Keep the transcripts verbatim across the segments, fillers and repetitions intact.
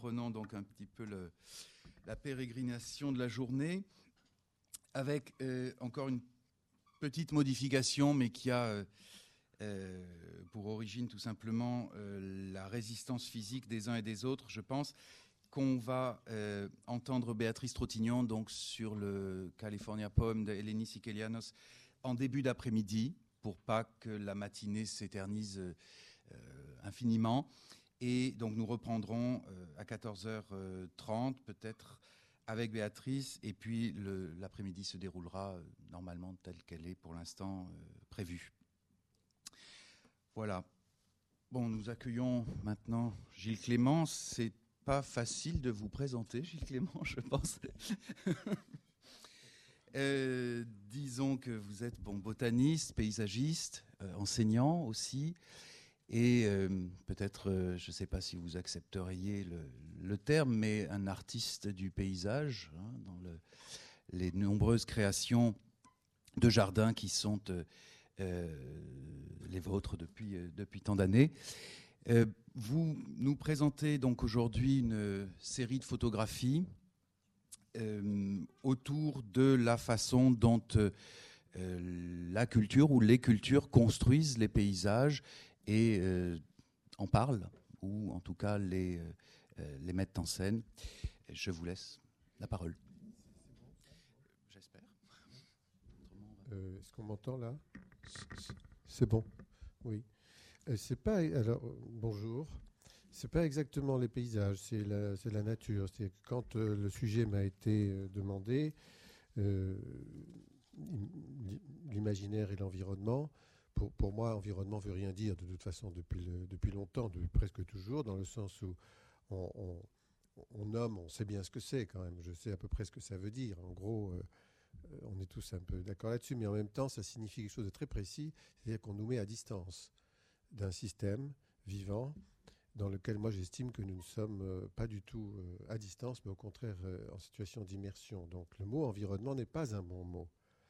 reprenons donc un petit peu le, la pérégrination de la journée avec euh, encore une petite modification, mais qui a euh, euh, pour origine tout simplement euh, la résistance physique des uns et des autres. Je pense qu'on va euh, entendre Béatrice Trottignon donc, sur le California Poem de Eleni Sikelianos en début d'après-midi, pour pas que la matinée s'éternise euh, infiniment. Et donc nous reprendrons euh, à quatorze heures trente peut-être avec Béatrice, et puis le, l'après-midi se déroulera euh, normalement telle qu'elle est pour l'instant euh, prévue. Voilà. Bon, nous accueillons maintenant Gilles Clément. C'est pas facile de vous présenter, Gilles Clément, je pense. euh, disons que vous êtes bon botaniste, paysagiste, euh, enseignant aussi. Et euh, peut-être, euh, je ne sais pas si vous accepteriez le, le terme, mais un artiste du paysage, hein, dans le, les nombreuses créations de jardins qui sont euh, euh, les vôtres depuis, euh, depuis tant d'années. Euh, vous nous présentez donc aujourd'hui une série de photographies euh, autour de la façon dont euh, la culture ou les cultures construisent les paysages et euh, en parlent, ou en tout cas les, euh, les mettent en scène. Je vous laisse la parole. J'espère. Euh, est-ce qu'on m'entend là ? C'est bon, oui. Euh, c'est pas, alors, euh, bonjour. C'est pas exactement les paysages, c'est la, c'est la nature. C'est que quand euh, le sujet m'a été euh, demandé, euh, l'imaginaire et l'environnement, Pour, pour moi, environnement ne veut rien dire de toute façon depuis, le, depuis longtemps, depuis presque toujours, dans le sens où on, on, on nomme, on sait bien ce que c'est quand même. Je sais à peu près ce que ça veut dire. En gros, euh, on est tous un peu d'accord là-dessus, mais en même temps, ça signifie quelque chose de très précis, c'est-à-dire qu'on nous met à distance d'un système vivant dans lequel moi j'estime que nous ne sommes euh, pas du tout euh, à distance, mais au contraire euh, en situation d'immersion. Donc le mot environnement n'est pas un bon mot.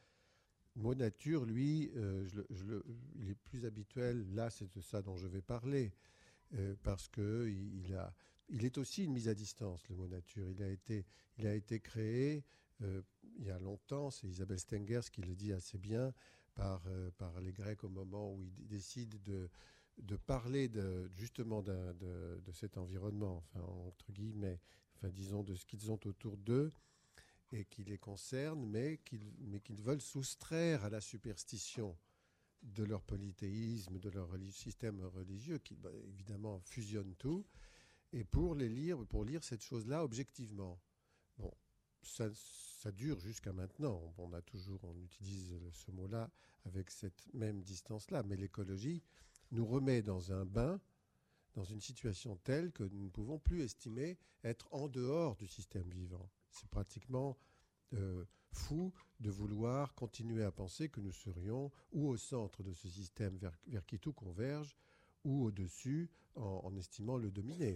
Le mot nature, lui, euh, je le, je le, il est plus habituel. Là, c'est de ça dont je vais parler, euh, parce que il, a, il est aussi une mise à distance. Le mot nature, il a été, il a été créé euh, il y a longtemps. C'est Isabelle Stengers qui le dit assez bien par euh, par les Grecs au moment où ils d- décident de de parler de, justement d'un, de, de cet environnement, enfin entre guillemets, enfin disons de ce qu'ils ont autour d'eux, et qui les concernent, mais qu'ils, mais qu'ils veulent soustraire à la superstition de leur polythéisme, de leur religi- système religieux, qui bah, évidemment fusionne tout, et pour les lire, pour lire cette chose-là objectivement. Bon, ça, ça dure jusqu'à maintenant. On a toujours, on utilise ce mot-là avec cette même distance-là, mais l'écologie nous remet dans un bain, dans une situation telle que nous ne pouvons plus estimer être en dehors du système vivant. C'est pratiquement euh, fou de vouloir continuer à penser que nous serions ou au centre de ce système vers, vers qui tout converge, ou au-dessus en, en estimant le dominer,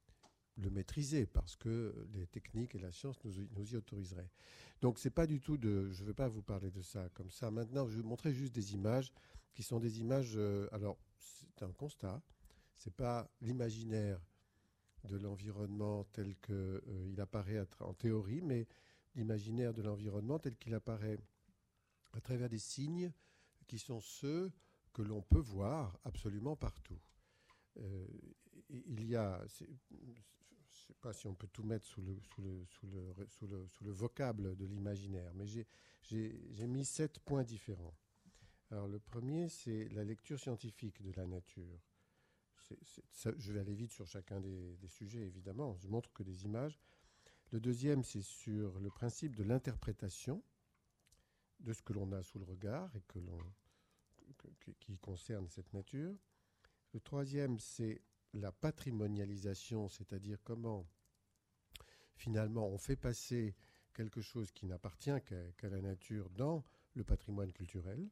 le maîtriser, parce que les techniques et la science nous, nous y autoriseraient. Donc c'est pas du tout de... Je ne vais pas vous parler de ça comme ça. Maintenant, je vais vous montrer juste des images qui sont des images... Euh, alors, c'est un constat. C'est pas l'imaginaire de l'environnement tel qu'il euh, apparaît en théorie, mais l'imaginaire de l'environnement tel qu'il apparaît à travers des signes qui sont ceux que l'on peut voir absolument partout. Euh, il y a, c'est, je ne sais pas si on peut tout mettre sous le, sous le, sous le, sous le, sous le vocable de l'imaginaire, mais j'ai, j'ai, j'ai mis sept points différents. Alors le premier, c'est la lecture scientifique de la nature. C'est, c'est, ça, je vais aller vite sur chacun des, des sujets, évidemment. Je montre que des images. Le deuxième, c'est sur le principe de l'interprétation de ce que l'on a sous le regard et que l'on, que, qui concerne cette nature. Le troisième, c'est la patrimonialisation, c'est-à-dire comment, finalement, on fait passer quelque chose qui n'appartient qu'à, qu'à la nature dans le patrimoine culturel.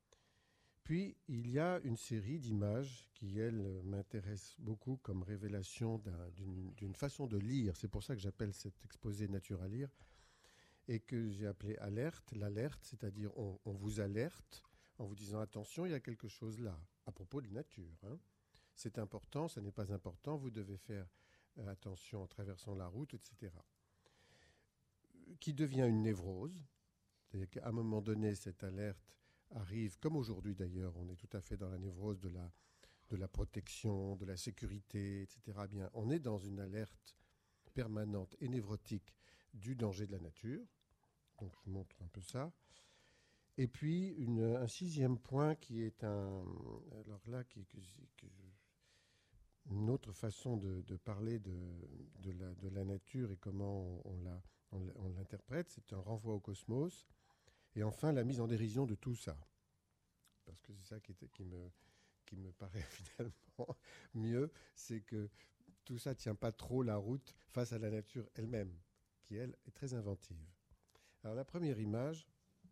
Puis, il y a une série d'images qui, elles, m'intéressent beaucoup comme révélation d'un, d'une, d'une façon de lire. C'est pour ça que j'appelle cet exposé Nature à lire et que j'ai appelé alerte. L'alerte, c'est-à-dire on, on vous alerte en vous disant attention, il y a quelque chose là, à propos de nature. Hein. C'est important, ça n'est pas important, vous devez faire euh, attention en traversant la route, et cetera. Qui devient une névrose, c'est-à-dire qu'à un moment donné, cette alerte arrive, comme aujourd'hui d'ailleurs, on est tout à fait dans la névrose de la, de la protection, de la sécurité, et cetera. Bien, on est dans une alerte permanente et névrotique du danger de la nature. Donc je montre un peu ça. Et puis une, un sixième point qui est un, alors là, qui, que, que je, une autre façon de, de parler de, de, la, de la nature et comment on, la, on, on l'interprète, c'est un renvoi au cosmos. Et enfin, la mise en dérision de tout ça. Parce que c'est ça qui, était, qui, me, qui me paraît finalement mieux, c'est que tout ça ne tient pas trop la route face à la nature elle-même, qui, elle, est très inventive. Alors, la première image,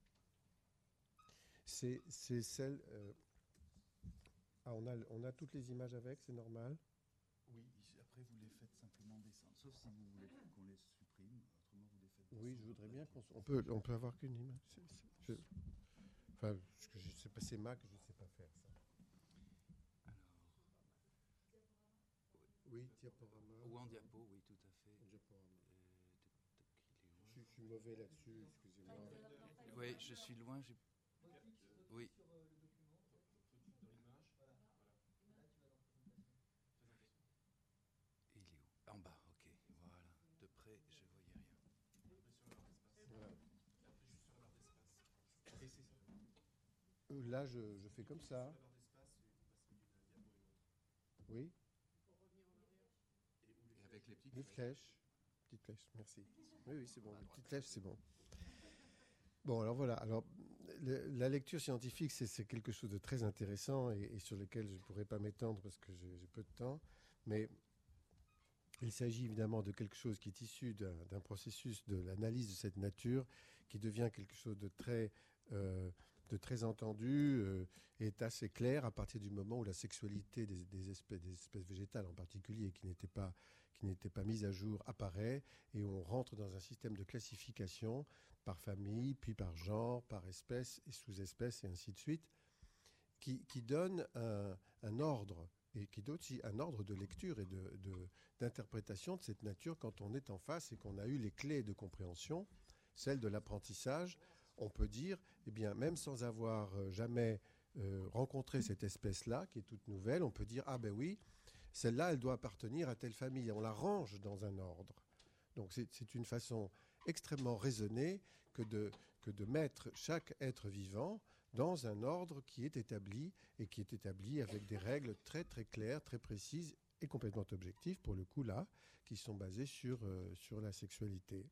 c'est, c'est celle... Euh, ah, on a, on a toutes les images avec, c'est normal? Oui, après vous les faites simplement descendre, sauf si vous voulez qu'on les supprime, autrement vous les faites descendre. Oui, je voudrais bien qu'on... On peut, on peut avoir qu'une image. C'est, c'est, je, enfin, je ne sais pas, c'est Mac, je ne sais pas faire ça. Oui, diaporama. Ou en diapo, oui, tout à fait. Diaporama. Euh, je, je suis mauvais là-dessus, excusez-moi. Oui, je suis loin. J'ai... Oui. Il est où? En bas, ok. Voilà. De près, je voyais rien. Voilà. Là, je, je fais comme ça. Oui. Et avec les petites Les flèches. Petites flèches, merci. Oui, oui, c'est bon. Les petites flèches, c'est bon. Bon, alors voilà. Alors, le, la lecture scientifique, c'est, c'est quelque chose de très intéressant et, et sur lequel je ne pourrais pas m'étendre parce que j'ai, j'ai peu de temps. Mais il s'agit évidemment de quelque chose qui est issu d'un, d'un processus de l'analyse de cette nature qui devient quelque chose de très, euh, de très entendu euh, et est assez clair à partir du moment où la sexualité des, des, espèces, des espèces végétales en particulier qui n'étaient pas, qui n'étaient pas mises à jour apparaît et on rentre dans un système de classification par famille, puis par genre, par espèce et sous-espèce et ainsi de suite, qui, qui donne un, un ordre et qui donne aussi un ordre de lecture et de, de, d'interprétation de cette nature quand on est en face et qu'on a eu les clés de compréhension, celles de l'apprentissage. On peut dire, eh bien, même sans avoir jamais euh, rencontré cette espèce-là, qui est toute nouvelle, on peut dire, ah ben oui, celle-là, elle doit appartenir à telle famille. On la range dans un ordre. Donc c'est, c'est une façon extrêmement raisonnée que de, que de mettre chaque être vivant dans un ordre qui est établi et qui est établi avec des règles très très claires, très précises et complètement objectives pour le coup là, qui sont basées sur, euh, sur la sexualité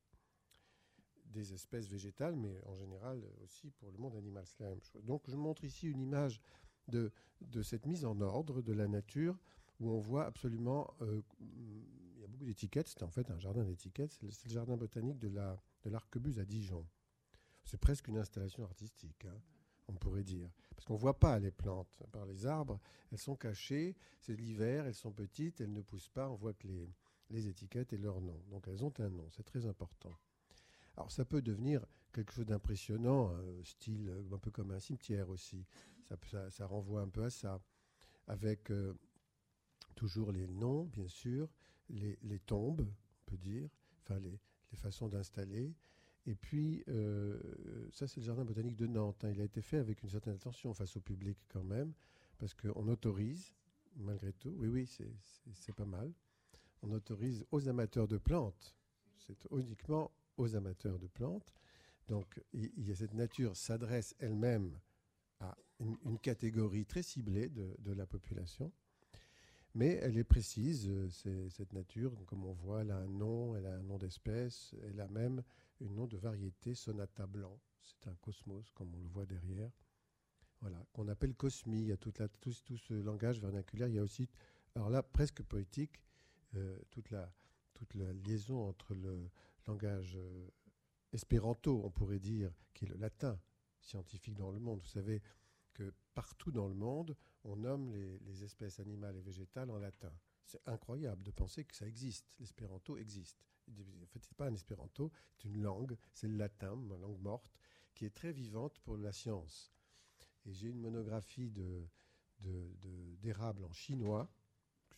des espèces végétales, mais en général aussi pour le monde animal, c'est la même chose. Donc je montre ici une image de, de cette mise en ordre de la nature où on voit absolument, euh, il y a beaucoup d'étiquettes, c'est en fait un jardin d'étiquettes, c'est le, c'est le jardin botanique de, la, de l'Arquebuse à Dijon. C'est presque une installation artistique, hein, on pourrait dire. Parce qu'on ne voit pas les plantes par les arbres, elles sont cachées, c'est l'hiver, elles sont petites, elles ne poussent pas, on voit que les, les étiquettes et leur nom. Donc elles ont un nom, c'est très important. Alors ça peut devenir quelque chose d'impressionnant, euh, style un peu comme un cimetière aussi. Ça, ça, ça renvoie un peu à ça, avec euh, toujours les noms, bien sûr, les, les tombes, on peut dire, enfin les, les façons d'installer. Et puis, euh, ça c'est le jardin botanique de Nantes. Hein. Il a été fait avec une certaine attention face au public quand même, parce qu'on autorise, malgré tout, oui, oui, c'est, c'est, c'est pas mal, on autorise aux amateurs de plantes, c'est uniquement aux amateurs de plantes. Donc, il, il y a cette nature s'adresse elle-même à une, une catégorie très ciblée de, de la population, mais elle est précise, c'est, cette nature, comme on voit, elle a un nom, elle a un nom d'espèce, elle a même un nom de variété, Sonata blanc. C'est un cosmos, comme on le voit derrière. Voilà, qu'on appelle cosmie. Il y a toute la, tout, tout ce langage vernaculaire. Il y a aussi, alors là, presque poétique, euh, toute, la, toute la liaison entre le langage euh, espéranto, on pourrait dire, qui est le latin scientifique dans le monde. Vous savez que partout dans le monde, on nomme les, les espèces animales et végétales en latin. C'est incroyable de penser que ça existe. L'espéranto existe. En fait, ce n'est pas un espéranto, c'est une langue, c'est le latin, une langue morte, qui est très vivante pour la science. Et j'ai une monographie de, de, de, d'érable en chinois,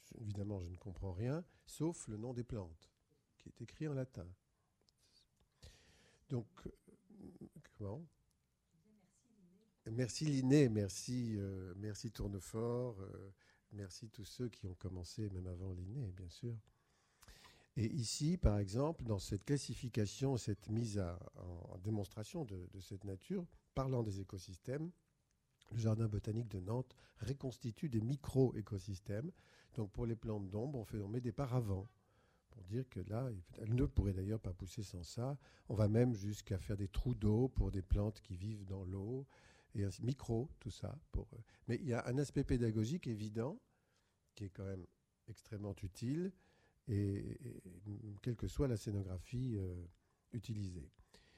évidemment, je ne comprends rien, sauf le nom des plantes, qui est écrit en latin. Donc, euh, comment ? Merci Linné, merci, euh, merci Tournefort, euh, merci tous ceux qui ont commencé, même avant Linné, bien sûr. Et ici, par exemple, dans cette classification, cette mise à, en, en démonstration de, de cette nature, parlant des écosystèmes, le jardin botanique de Nantes reconstitue des micro-écosystèmes. Donc pour les plantes d'ombre, on, fait, on met des paravents pour dire que là, elles ne pourraient d'ailleurs pas pousser sans ça. On va même jusqu'à faire des trous d'eau pour des plantes qui vivent dans l'eau. Et un micro, tout ça. Pour... Mais il y a un aspect pédagogique évident qui est quand même extrêmement utile, et, et, et quelle que soit la scénographie euh, utilisée.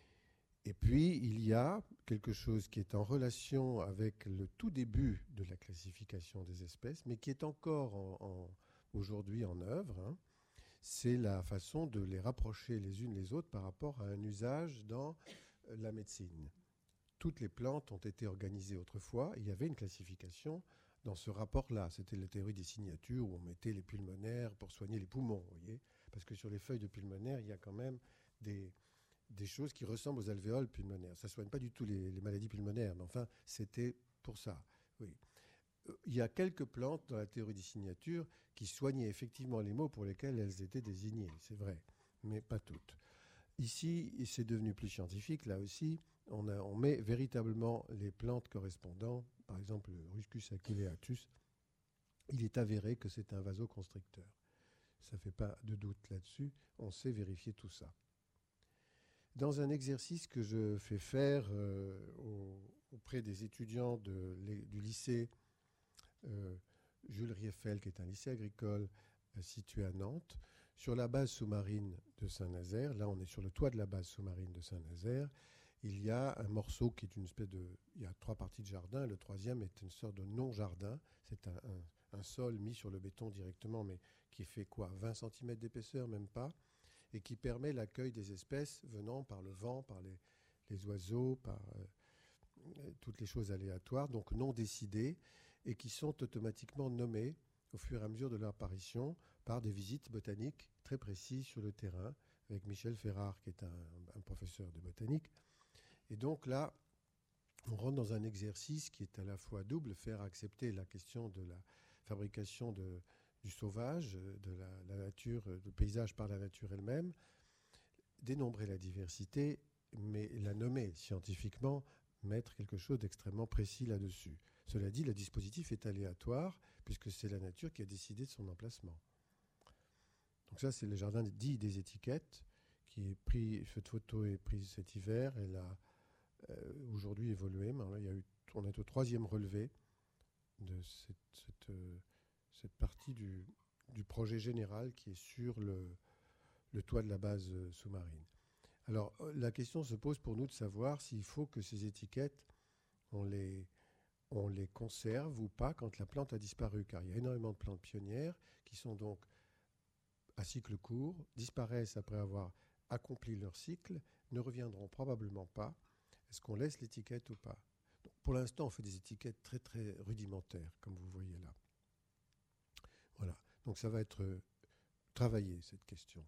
Et puis, il y a quelque chose qui est en relation avec le tout début de la classification des espèces, mais qui est encore en, en, aujourd'hui en œuvre. Hein. C'est la façon de les rapprocher les unes les autres par rapport à un usage dans la médecine. Toutes les plantes ont été organisées autrefois. Il y avait une classification dans ce rapport-là. C'était la théorie des signatures où on mettait les pulmonaires pour soigner les poumons, vous voyez. Parce que sur les feuilles de pulmonaire, il y a quand même des, des choses qui ressemblent aux alvéoles pulmonaires. Ça ne soigne pas du tout les, les maladies pulmonaires, mais enfin, c'était pour ça. Oui. Il y a quelques plantes dans la théorie des signatures qui soignaient effectivement les maux pour lesquels elles étaient désignées, c'est vrai, mais pas toutes. Ici, c'est devenu plus scientifique, là aussi. On, a, on met véritablement les plantes correspondant, par exemple le Ruscus aquileatus, il est avéré que c'est un vasoconstricteur. Ça ne fait pas de doute là-dessus, on sait vérifier tout ça. Dans un exercice que je fais faire euh, au, auprès des étudiants de, les, du lycée euh, Jules Rieffel, qui est un lycée agricole euh, situé à Nantes, sur la base sous-marine de Saint-Nazaire, là on est sur le toit de la base sous-marine de Saint-Nazaire, il y a un morceau qui est une espèce de... Il y a trois parties de jardin. Le troisième est une sorte de non-jardin. C'est un, un, un sol mis sur le béton directement, mais qui fait quoi, vingt centimètres d'épaisseur, même pas, et qui permet l'accueil des espèces venant par le vent, par les, les oiseaux, par euh, toutes les choses aléatoires, donc non décidées, et qui sont automatiquement nommées au fur et à mesure de leur apparition par des visites botaniques très précises sur le terrain, avec Michel Ferrard, qui est un, un professeur de botanique. Et donc là, on rentre dans un exercice qui est à la fois double, faire accepter la question de la fabrication de, du sauvage, de la, la nature, du paysage par la nature elle-même, dénombrer la diversité, mais la nommer scientifiquement, mettre quelque chose d'extrêmement précis là-dessus. Cela dit, le dispositif est aléatoire, puisque c'est la nature qui a décidé de son emplacement. Donc ça, c'est le jardin dit des étiquettes, qui est pris, cette photo est prise cet hiver, elle a Euh, aujourd'hui évolué. Mais là, il y a eu, on est au troisième relevé de cette, cette, euh, cette partie du, du projet général qui est sur le, le toit de la base euh, sous-marine. Alors, la question se pose pour nous de savoir s'il faut que ces étiquettes, on les, on les conserve ou pas quand la plante a disparu, car il y a énormément de plantes pionnières qui sont donc à cycle court, disparaissent après avoir accompli leur cycle, ne reviendront probablement pas. Est-ce qu'on laisse l'étiquette ou pas ? Donc, pour l'instant, on fait des étiquettes très, très rudimentaires, comme vous voyez là. Voilà. Donc, ça va être euh, travaillé, cette question.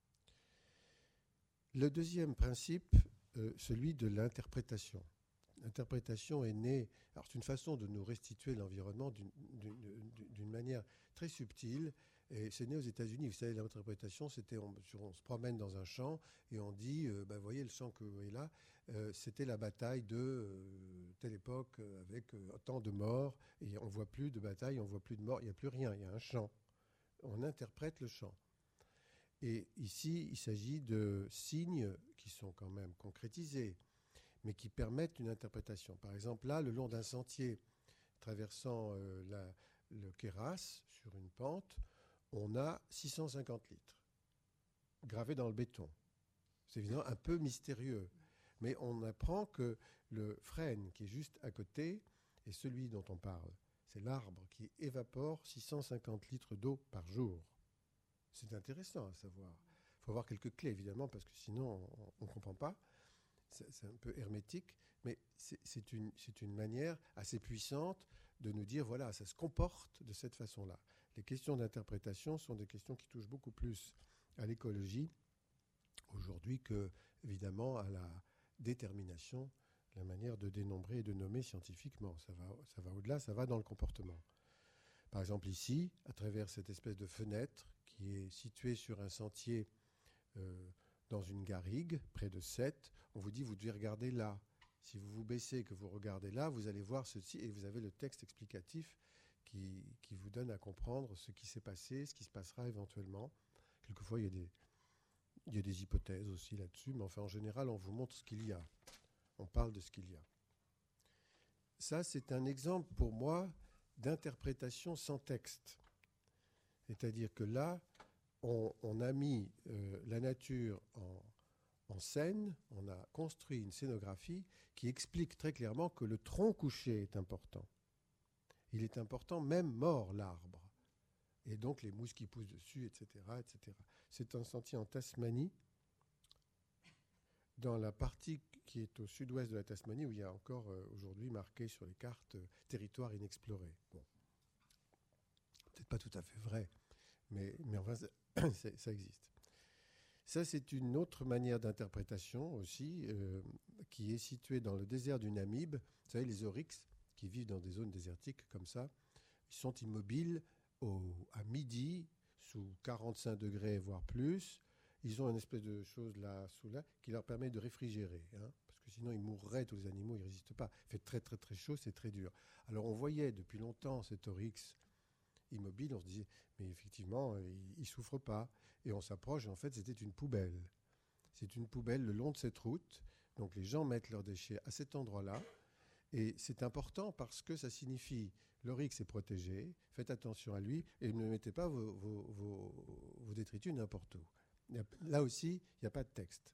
Le deuxième principe, euh, celui de l'interprétation. L'interprétation est née... Alors, c'est une façon de nous restituer l'environnement d'une, d'une, d'une manière très subtile. Et c'est né aux États-Unis. Vous savez, l'interprétation, c'était on, on se promène dans un champ et on dit, euh, ben, voyez le champ que vous voyez là, euh, c'était la bataille de euh, telle époque euh, avec euh, tant de morts. Et on ne voit plus de bataille, on ne voit plus de morts, il n'y a plus rien, il y a un champ. On interprète le champ. Et ici, il s'agit de signes qui sont quand même concrétisés, mais qui permettent une interprétation. Par exemple, là, le long d'un sentier traversant euh, la, le Queyras sur une pente, on a six cent cinquante litres gravés dans le béton. C'est évidemment un peu mystérieux, mais on apprend que le frêne qui est juste à côté est celui dont on parle. C'est l'arbre qui évapore six cent cinquante litres d'eau par jour. C'est intéressant à savoir. Il faut avoir quelques clés, évidemment, parce que sinon, on ne comprend pas. C'est, c'est un peu hermétique, mais c'est, c'est, une, c'est une manière assez puissante de nous dire, voilà, ça se comporte de cette façon-là. Les questions d'interprétation sont des questions qui touchent beaucoup plus à l'écologie aujourd'hui que, évidemment, à la détermination, la manière de dénombrer et de nommer scientifiquement. Ça va, ça va au-delà, ça va dans le comportement. Par exemple, ici, à travers cette espèce de fenêtre qui est située sur un sentier euh, dans une garrigue, près de Sète, on vous dit vous devez regarder là. Si vous vous baissez et que vous regardez là, vous allez voir ceci et vous avez le texte explicatif qui, qui vous donne à comprendre ce qui s'est passé, ce qui se passera éventuellement. Quelquefois, il y a des, il y a des hypothèses aussi là-dessus, mais enfin, en général, on vous montre ce qu'il y a. On parle de ce qu'il y a. Ça, c'est un exemple pour moi d'interprétation sans texte. C'est-à-dire que là, on, on a mis euh, la nature en, en scène, on a construit une scénographie qui explique très clairement que le tronc couché est important. Il est important même mort, l'arbre. Et donc les mousses qui poussent dessus, et cetera, et cetera. C'est un sentier en Tasmanie, dans la partie qui est au sud-ouest de la Tasmanie, où il y a encore euh, aujourd'hui marqué sur les cartes euh, territoire inexploré. Bon. Peut-être pas tout à fait vrai, mais, mais enfin, c'est, ça existe. Ça, c'est une autre manière d'interprétation aussi, euh, qui est située dans le désert du Namib. Vous savez, les oryx, qui vivent dans des zones désertiques comme ça, ils sont immobiles au, à midi, sous quarante-cinq degrés, voire plus. Ils ont une espèce de chose là, sous là, qui leur permet de réfrigérer, hein, parce que sinon ils mourraient, tous les animaux, ils ne résistent pas. Il fait très très très chaud, c'est très dur. Alors on voyait depuis longtemps cet oryx immobile, on se disait, mais effectivement, il ne souffre pas. Et on s'approche, et en fait, c'était une poubelle. C'est une poubelle le long de cette route. Donc les gens mettent leurs déchets à cet endroit-là. Et c'est important parce que ça signifie l'oryx est protégé, faites attention à lui, et ne mettez pas vos, vos, vos, vos détritus n'importe où. Là aussi, il n'y a pas de texte.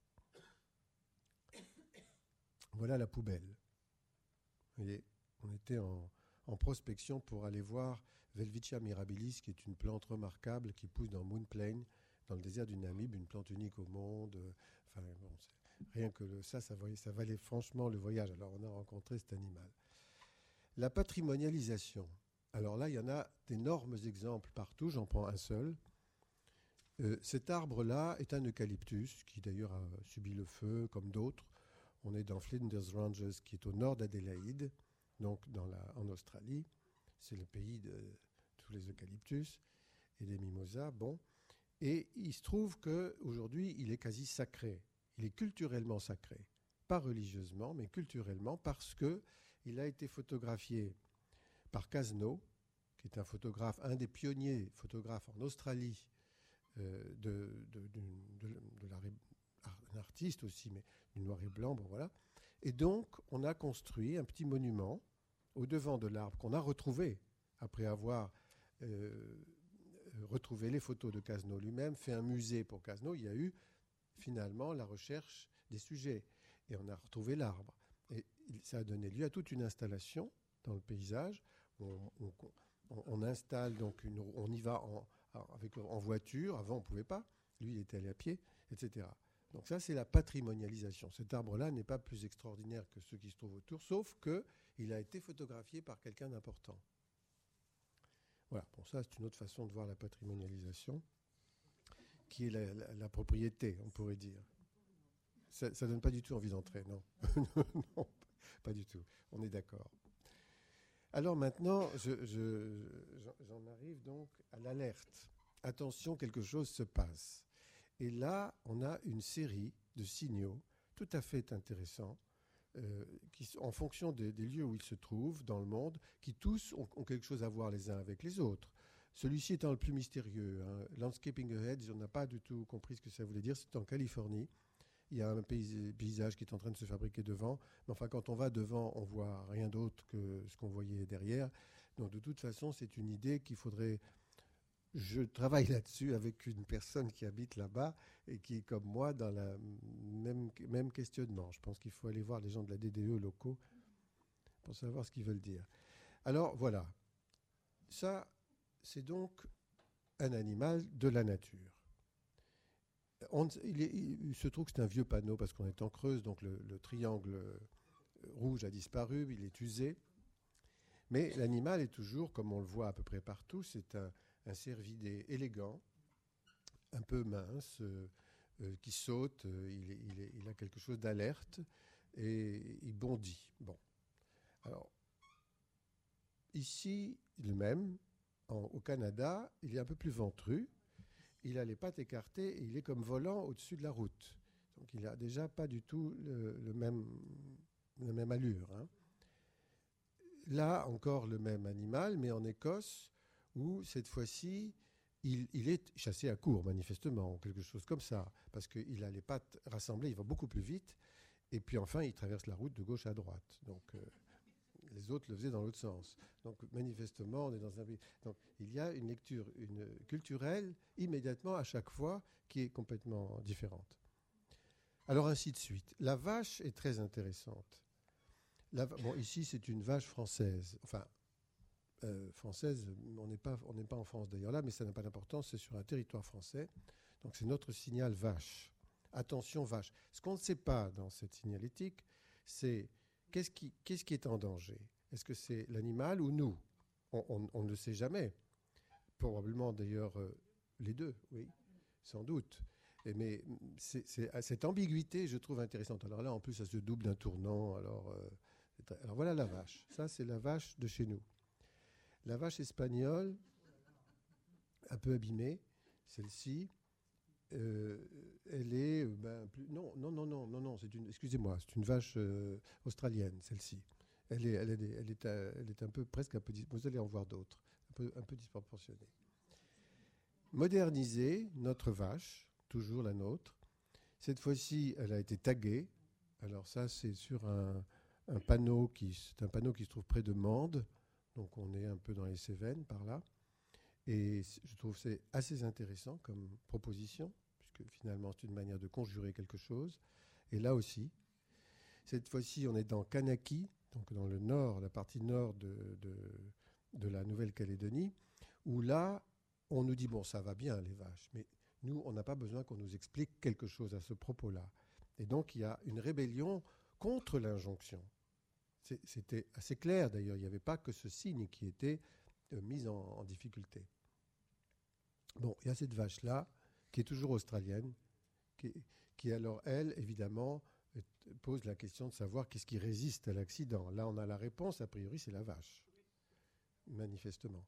Voilà la poubelle. Vous voyez, on était en, en prospection pour aller voir Welwitschia mirabilis, qui est une plante remarquable qui pousse dans Moon Plain, dans le désert du Namib, une plante unique au monde. Enfin, bon, rien que le, ça, ça, voyait, ça valait franchement le voyage. Alors, on a rencontré cet animal. La patrimonialisation. Alors là, il y en a d'énormes exemples partout. J'en prends un seul. Euh, cet arbre-là est un eucalyptus, qui d'ailleurs a subi le feu, comme d'autres. On est dans Flinders Ranges, qui est au nord d'Adélaïde, donc dans la, en Australie. C'est le pays de tous les eucalyptus et des mimosas. Bon. Et il se trouve qu'aujourd'hui, il est quasi sacré. Il est culturellement sacré. Pas religieusement, mais culturellement, parce qu'il a été photographié par Casno, qui est un photographe, un des pionniers photographes en Australie, euh, de, de, de, de, de la, un artiste aussi, mais du noir et blanc, bon voilà. Et donc, on a construit un petit monument au devant de l'arbre qu'on a retrouvé après avoir euh, retrouvé les photos de Casno lui-même, fait un musée pour Casno. Il y a eu finalement la recherche des sujets et on a retrouvé l'arbre. Et ça a donné lieu à toute une installation dans le paysage. On, on, on, on installe donc une, on y va en, avec, en voiture. Avant, on ne pouvait pas. Lui, il était allé à pied, et cetera. Donc ça, c'est la patrimonialisation. Cet arbre-là n'est pas plus extraordinaire que ceux qui se trouvent autour, sauf qu'il a été photographié par quelqu'un d'important. Voilà, bon, ça, c'est une autre façon de voir la patrimonialisation, qui est la, la, la propriété, on pourrait dire. Ça ne donne pas du tout envie d'entrer, non. Non, pas du tout, on est d'accord. Alors maintenant, je, je, j'en arrive donc à l'alerte. Attention, quelque chose se passe. Et là, on a une série de signaux tout à fait intéressants, euh, qui, en fonction des, des lieux où ils se trouvent dans le monde, qui tous ont, ont quelque chose à voir les uns avec les autres. Celui-ci étant le plus mystérieux, hein, Landscaping Ahead, on n'a pas du tout compris ce que ça voulait dire. C'est en Californie. Il y a un paysage qui est en train de se fabriquer devant. Mais enfin, quand on va devant, on voit rien d'autre que ce qu'on voyait derrière. Donc, de toute façon, c'est une idée qu'il faudrait... Je travaille là-dessus avec une personne qui habite là-bas et qui est comme moi dans le même, même questionnement. Je pense qu'il faut aller voir les gens de la D D E locaux pour savoir ce qu'ils veulent dire. Alors, voilà. Ça, c'est donc un animal de la nature. On, il, est, il se trouve que c'est un vieux panneau parce qu'on est en Creuse, donc le, le triangle rouge a disparu, il est usé. Mais l'animal est toujours, comme on le voit à peu près partout, c'est un, un cervidé élégant, un peu mince, euh, euh, qui saute, euh, il, est, il, est, il a quelque chose d'alerte et il bondit. Bon. Alors, ici, le même, en, au Canada, il est un peu plus ventru, il a les pattes écartées et il est comme volant au-dessus de la route. Donc il n'a déjà pas du tout le, le même, la même allure. Hein. Là, encore le même animal, mais en Écosse, où cette fois-ci, il, il est chassé à court, manifestement, ou quelque chose comme ça, parce qu'il a les pattes rassemblées, il va beaucoup plus vite, et puis enfin, il traverse la route de gauche à droite. Donc euh, les autres le faisaient dans l'autre sens. Donc manifestement, on est dans un... Donc il y a une lecture une culturelle, immédiatement, à chaque fois, qui est complètement différente. Alors ainsi de suite. La vache est très intéressante. La, bon, ici, c'est une vache française. Enfin, euh, française, on n'est pas, on n'est pas en France d'ailleurs là, mais ça n'a pas d'importance, c'est sur un territoire français. Donc c'est notre signal vache. Attention vache. Ce qu'on ne sait pas dans cette signalétique, c'est qu'est-ce qui, qu'est-ce qui est en danger. Est-ce que c'est l'animal ou nous ? on, on, on ne le sait jamais. Probablement d'ailleurs euh, les deux, oui, sans doute. Et mais c'est, c'est, cette ambiguïté, je trouve intéressante. Alors là, en plus, ça se double d'un tournant. Alors, euh, alors voilà la vache. Ça, c'est la vache de chez nous. La vache espagnole, un peu abîmée, celle-ci, euh, elle est... Ben, plus, non, non, non, non, non, non, c'est une, excusez-moi, c'est une vache euh, australienne, celle-ci. Elle est, elle, est, elle, est, elle est un peu, presque un peu... Vous allez en voir d'autres, un peu, un peu disproportionnée. Moderniser notre vache, toujours la nôtre. Cette fois-ci, elle a été taguée. Alors ça, c'est sur un, un panneau qui, c'est un panneau qui se trouve près de Mende. Donc on est un peu dans les Cévennes par là. Et je trouve que c'est assez intéressant comme proposition, puisque finalement c'est une manière de conjurer quelque chose. Et là aussi, cette fois-ci, on est dans Kanaki, donc dans le nord, la partie nord de, de, de la Nouvelle-Calédonie, où là, on nous dit, bon, ça va bien les vaches, mais nous, on n'a pas besoin qu'on nous explique quelque chose à ce propos-là. Et donc, il y a une rébellion contre l'injonction. C'est, c'était assez clair, d'ailleurs. Il n'y avait pas que ce signe qui était euh, mis en, en difficulté. Bon, il y a cette vache-là, qui est toujours australienne, qui, qui alors, elle, évidemment, pose la question de savoir qu'est-ce qui résiste à l'accident. Là, on a la réponse, a priori, c'est la vache, manifestement.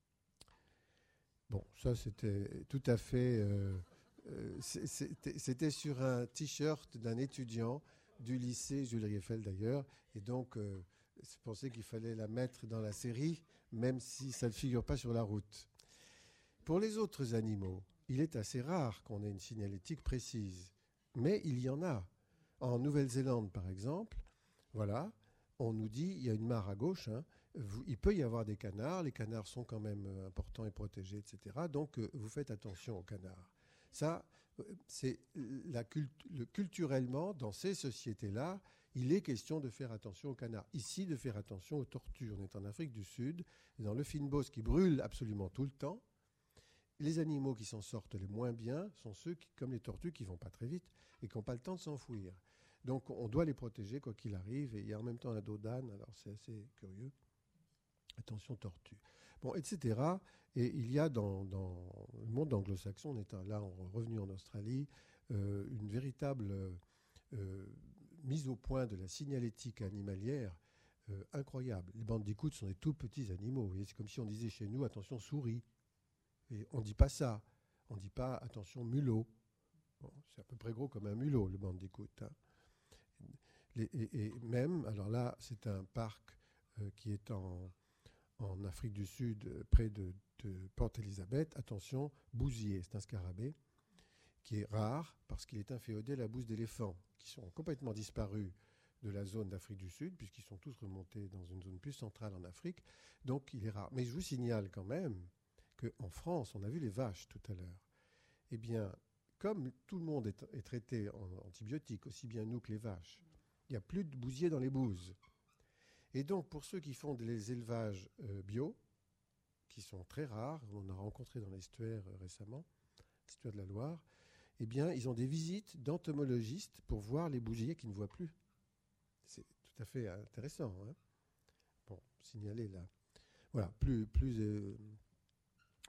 Bon, ça, c'était tout à fait... Euh, euh, c'était, c'était sur un T-shirt d'un étudiant du lycée Jules Rieffel, d'ailleurs. Et donc, euh, je pensais qu'il fallait la mettre dans la série, même si ça ne figure pas sur la route. Pour les autres animaux, il est assez rare qu'on ait une signalétique précise. Mais il y en a. En Nouvelle-Zélande, par exemple, voilà, on nous dit, il y a une mare à gauche, hein, vous, il peut y avoir des canards, les canards sont quand même euh, importants et protégés, et cetera. Donc, euh, vous faites attention aux canards. Ça, euh, c'est la cult- le, culturellement, dans ces sociétés-là, il est question de faire attention aux canards. Ici, de faire attention aux tortues. On est en Afrique du Sud, et dans le fynbos qui brûle absolument tout le temps. Les animaux qui s'en sortent les moins bien sont ceux, qui, comme les tortues, qui ne vont pas très vite et qui n'ont pas le temps de s'enfouir. Donc, on doit les protéger quoi qu'il arrive. Et il y a en même temps un dos d'âne, alors c'est assez curieux. Attention tortue. Bon, et cetera. Et il y a dans, dans le monde anglo-saxon, on est là on est revenu en Australie, euh, une véritable euh, mise au point de la signalétique animalière euh, incroyable. Les bandicoots sont des tout petits animaux. Vous voyez, c'est comme si on disait chez nous, attention souris. Et on ne dit pas ça. On ne dit pas attention mulot. Bon, c'est à peu près gros comme un mulot, le bandicoot. Hein. Les, et, et même, alors là, c'est un parc euh, qui est en... en Afrique du Sud, près de, de Port-Elizabeth. Attention, bousier, c'est un scarabée qui est rare parce qu'il est inféodé à la bouse d'éléphant, qui sont complètement disparus de la zone d'Afrique du Sud, puisqu'ils sont tous remontés dans une zone plus centrale en Afrique. Donc, il est rare. Mais je vous signale quand même qu'en France, on a vu les vaches tout à l'heure. Eh bien, comme tout le monde est, est traité en antibiotiques, aussi bien nous que les vaches, il n'y a plus de bousier dans les bouses. Et donc, pour ceux qui font des élevages euh, bio, qui sont très rares, on a rencontré dans l'estuaire euh, récemment, l'estuaire de la Loire, eh bien, ils ont des visites d'entomologistes pour voir les bousiers qu'ils ne voient plus. C'est tout à fait intéressant. Hein. Bon, signalé là. Voilà, plus, plus, euh,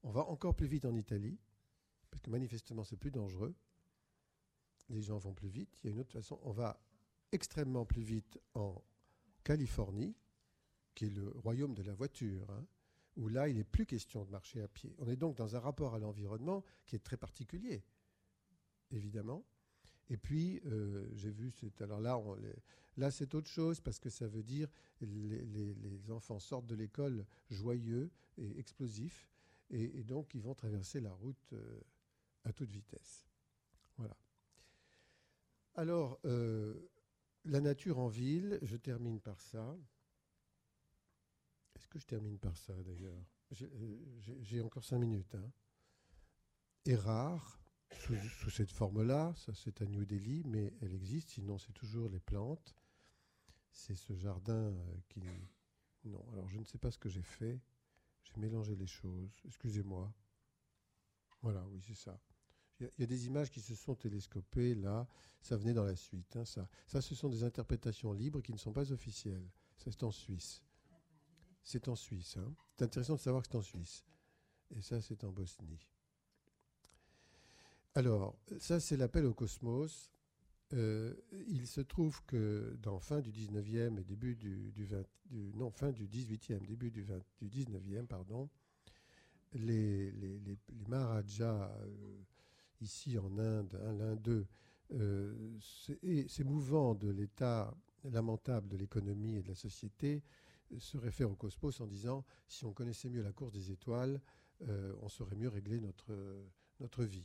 On va encore plus vite en Italie, parce que manifestement, c'est plus dangereux. Les gens vont plus vite. Il y a une autre façon. On va extrêmement plus vite en Californie, qui est le royaume de la voiture, hein, où là, il n'est plus question de marcher à pied. On est donc dans un rapport à l'environnement qui est très particulier, évidemment. Et puis, euh, j'ai vu, c'est, alors là, on, les, là, c'est autre chose, parce que ça veut dire les, les, les enfants sortent de l'école joyeux et explosifs, et, et donc ils vont traverser la route euh, à toute vitesse. Voilà. Alors, euh, la nature en ville, je termine par ça. Est-ce que je termine par ça, d'ailleurs ? J'ai, j'ai, j'ai encore cinq minutes. Hein. Est rare, sous, sous cette forme-là, ça c'est à New Delhi, mais elle existe, sinon c'est toujours les plantes. C'est ce jardin qui... Non, alors je ne sais pas ce que j'ai fait. J'ai mélangé les choses. Excusez-moi. Voilà, oui, c'est ça. Il y a des images qui se sont télescopées, là. Ça venait dans la suite. Hein, ça. ça, ce sont des interprétations libres qui ne sont pas officielles. Ça, c'est en Suisse. C'est en Suisse. Hein. C'est intéressant de savoir que c'est en Suisse. Et ça, c'est en Bosnie. Alors, ça, c'est l'appel au cosmos. Euh, il se trouve que dans fin du dix-neuvième et début du, du, vingt, du non fin du dix-huitième, début du, vingt, du dix-neuvième, pardon, les, les, les, les Maharajas euh, ici en Inde, hein, l'un d'eux, euh, s'émouvant de l'état lamentable de l'économie et de la société, se réfère au cosmos en disant si on connaissait mieux la course des étoiles, euh, on saurait mieux régler notre, notre vie.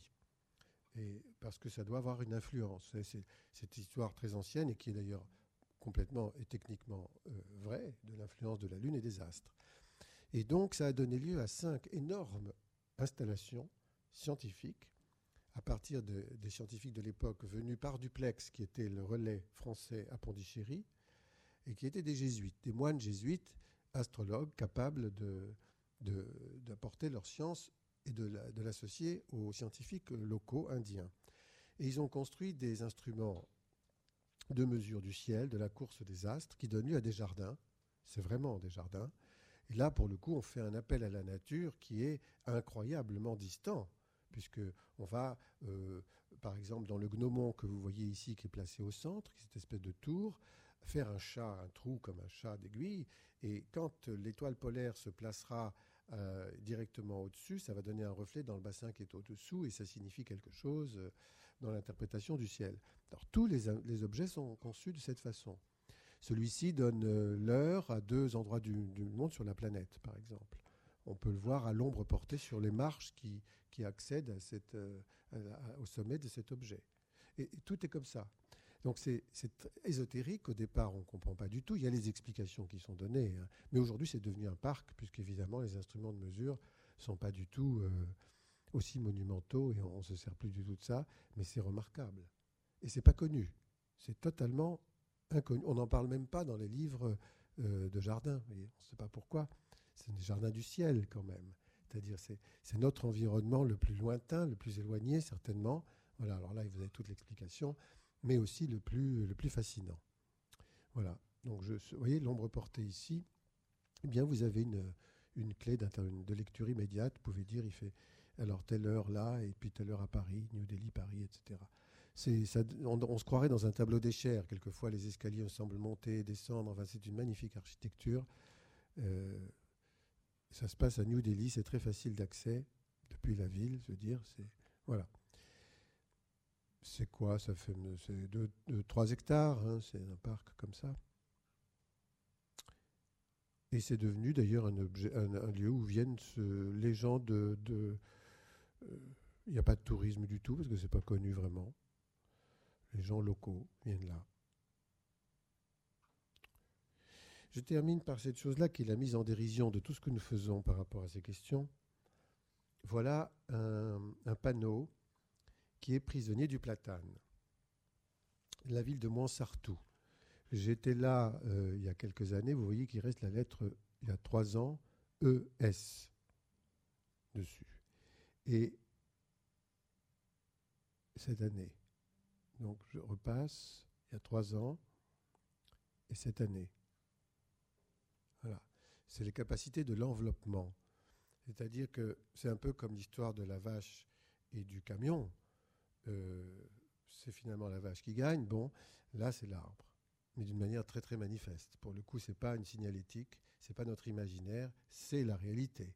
Et parce que ça doit avoir une influence. C'est, c'est cette histoire très ancienne et qui est d'ailleurs complètement et techniquement euh, vraie, de l'influence de la Lune et des astres. Et donc ça a donné lieu à cinq énormes installations scientifiques à partir de, des scientifiques de l'époque venus par Duplex, qui était le relais français à Pondichéry, et qui étaient des jésuites, des moines jésuites, astrologues, capables de, de, d'apporter leur science et de, la, de l'associer aux scientifiques locaux indiens. Et ils ont construit des instruments de mesure du ciel, de la course des astres, qui donnent lieu à des jardins. C'est vraiment des jardins. Et là, pour le coup, on fait un appel à la nature qui est incroyablement distant, puisqu'on va, euh, par exemple, dans le gnomon que vous voyez ici, qui est placé au centre, cette espèce de tour, faire un chat, un trou comme un chat d'aiguille, et quand l'étoile polaire se placera euh, directement au-dessus, ça va donner un reflet dans le bassin qui est au-dessous, et ça signifie quelque chose euh, dans l'interprétation du ciel. Alors, tous les, les objets sont conçus de cette façon. Celui-ci donne euh, l'heure à deux endroits du, du monde sur la planète, par exemple. On peut le voir à l'ombre portée sur les marches qui, qui accèdent à cette, euh, à la, au sommet de cet objet. Et, et tout est comme ça. Donc c'est, c'est ésotérique. Au départ, on ne comprend pas du tout. Il y a les explications qui sont données. Hein. Mais aujourd'hui, c'est devenu un parc, puisqu'évidemment, les instruments de mesure ne sont pas du tout euh, aussi monumentaux et on ne se sert plus du tout de ça. Mais c'est remarquable. Et ce n'est pas connu. C'est totalement inconnu. On n'en parle même pas dans les livres euh, de jardin. On ne sait pas pourquoi. C'est des jardins du ciel quand même. C'est-à-dire c'est, c'est notre environnement le plus lointain, le plus éloigné certainement. Voilà, alors là, vous avez toute l'explication, mais aussi le plus, le plus fascinant. Voilà, donc je, vous voyez l'ombre portée ici, eh bien vous avez une, une clé de lecture immédiate. Vous pouvez dire, il fait alors telle heure là, et puis telle heure à Paris, New Delhi, Paris, et cetera. C'est, ça, on, on se croirait dans un tableau d'échelle. Quelquefois, les escaliers semblent monter et descendre. Enfin, c'est une magnifique architecture. Euh, ça se passe à New Delhi. C'est très facile d'accès depuis la ville. Je veux dire, c'est voilà. C'est quoi? Ça fait c'est deux, deux, trois hectares. Hein, c'est un parc comme ça. Et c'est devenu d'ailleurs un, objet, un, un lieu où viennent ce, les gens de. de euh, il n'y a pas de tourisme du tout parce que c'est pas connu vraiment. Les gens locaux viennent là. Je termine par cette chose-là qui est la mise en dérision de tout ce que nous faisons par rapport à ces questions. Voilà un, un panneau qui est prisonnier du platane. La ville de Montsartou. J'étais là euh, il y a quelques années. Vous voyez qu'il reste la lettre, il y a trois ans, E S dessus. Et cette année. Donc je repasse, il y a trois ans, et cette année. Voilà. C'est les capacités de l'enveloppement. C'est-à-dire que c'est un peu comme l'histoire de la vache et du camion. Euh, c'est finalement la vache qui gagne. Bon, là, c'est l'arbre, mais d'une manière très très manifeste. Pour le coup, c'est pas une signalétique, c'est pas notre imaginaire, c'est la réalité.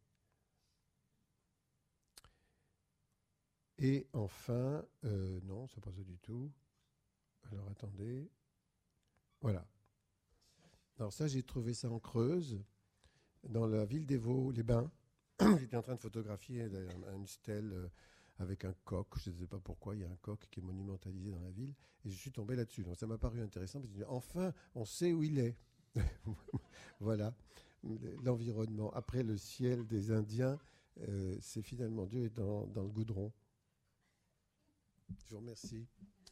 Et enfin, euh, non, c'est pas ça du tout. Alors attendez, voilà. Alors ça, j'ai trouvé ça en Creuse, dans la ville des Vaux, les Bains. J'étais en train de photographier une stèle euh, avec un coq. Je ne sais pas pourquoi, il y a un coq qui est monumentalisé dans la ville. Et je suis tombé là-dessus. Donc ça m'a paru intéressant. Parce que, enfin, on sait où il est. Voilà, l'environnement. Après le ciel des Indiens, euh, c'est finalement Dieu est dans, dans le goudron. Je vous remercie.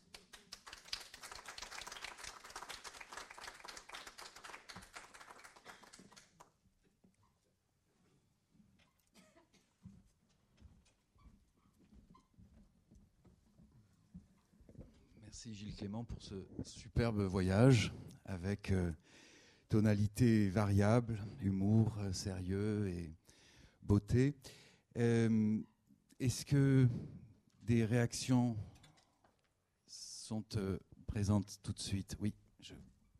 Merci Gilles Clément pour ce superbe voyage avec euh, tonalité variable, humour, euh, sérieux et beauté. Euh, est-ce que des réactions sont euh, présentes tout de suite? Oui, je...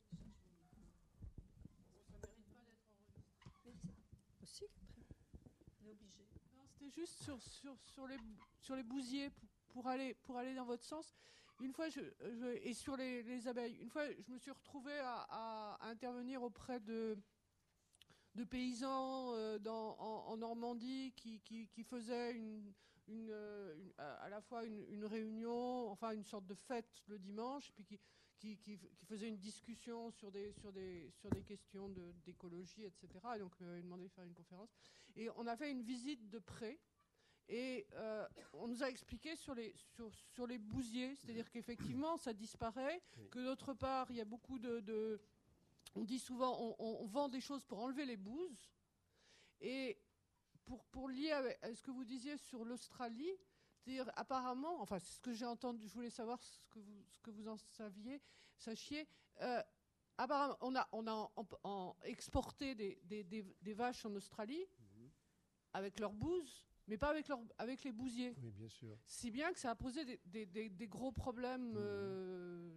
C'était juste sur, sur, sur, les, sur les bousiers pour, pour, aller, pour aller dans votre sens. Une fois, je, je, et sur les, les abeilles, une fois, je me suis retrouvée à, à, à intervenir auprès de, de paysans euh, dans, en, en Normandie qui, qui, qui faisaient une, une, une, à la fois une, une réunion, enfin une sorte de fête le dimanche, puis qui, qui, qui, qui faisaient une discussion sur des, sur des, sur des questions de, d'écologie, et cetera. Et donc, on m'avait demandé de faire une conférence. Et on a fait une visite de près. Et euh, on nous a expliqué sur les, sur, sur les bousiers, c'est-à-dire qu'effectivement, ça disparaît, oui. Que d'autre part, il y a beaucoup de... de on dit souvent, on, on, on vend des choses pour enlever les bouses. Et pour, pour lier avec ce que vous disiez sur l'Australie, c'est-à-dire apparemment, enfin c'est ce que j'ai entendu, je voulais savoir ce que vous, ce que vous en saviez, sachiez, euh, apparemment on a, on a en, en exporté des, des, des, des vaches en Australie mm-hmm. avec leurs bouses, mais pas avec, leur, avec les bousiers. Oui, bien sûr. Si bien que ça a posé des, des, des, des gros problèmes, mmh. euh,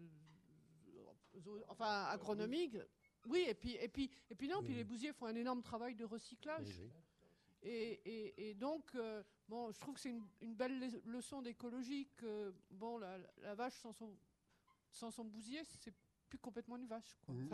enfin agronomiques. Oui, et puis, et puis, et puis non, oui. Puis les bousiers font un énorme travail de recyclage. Oui, oui. Et, et, et donc, euh, bon, je trouve que c'est une, une belle leçon d'écologie que, bon, la, la vache sans son, sans son bousier, c'est plus complètement une vache, quoi. Enfin,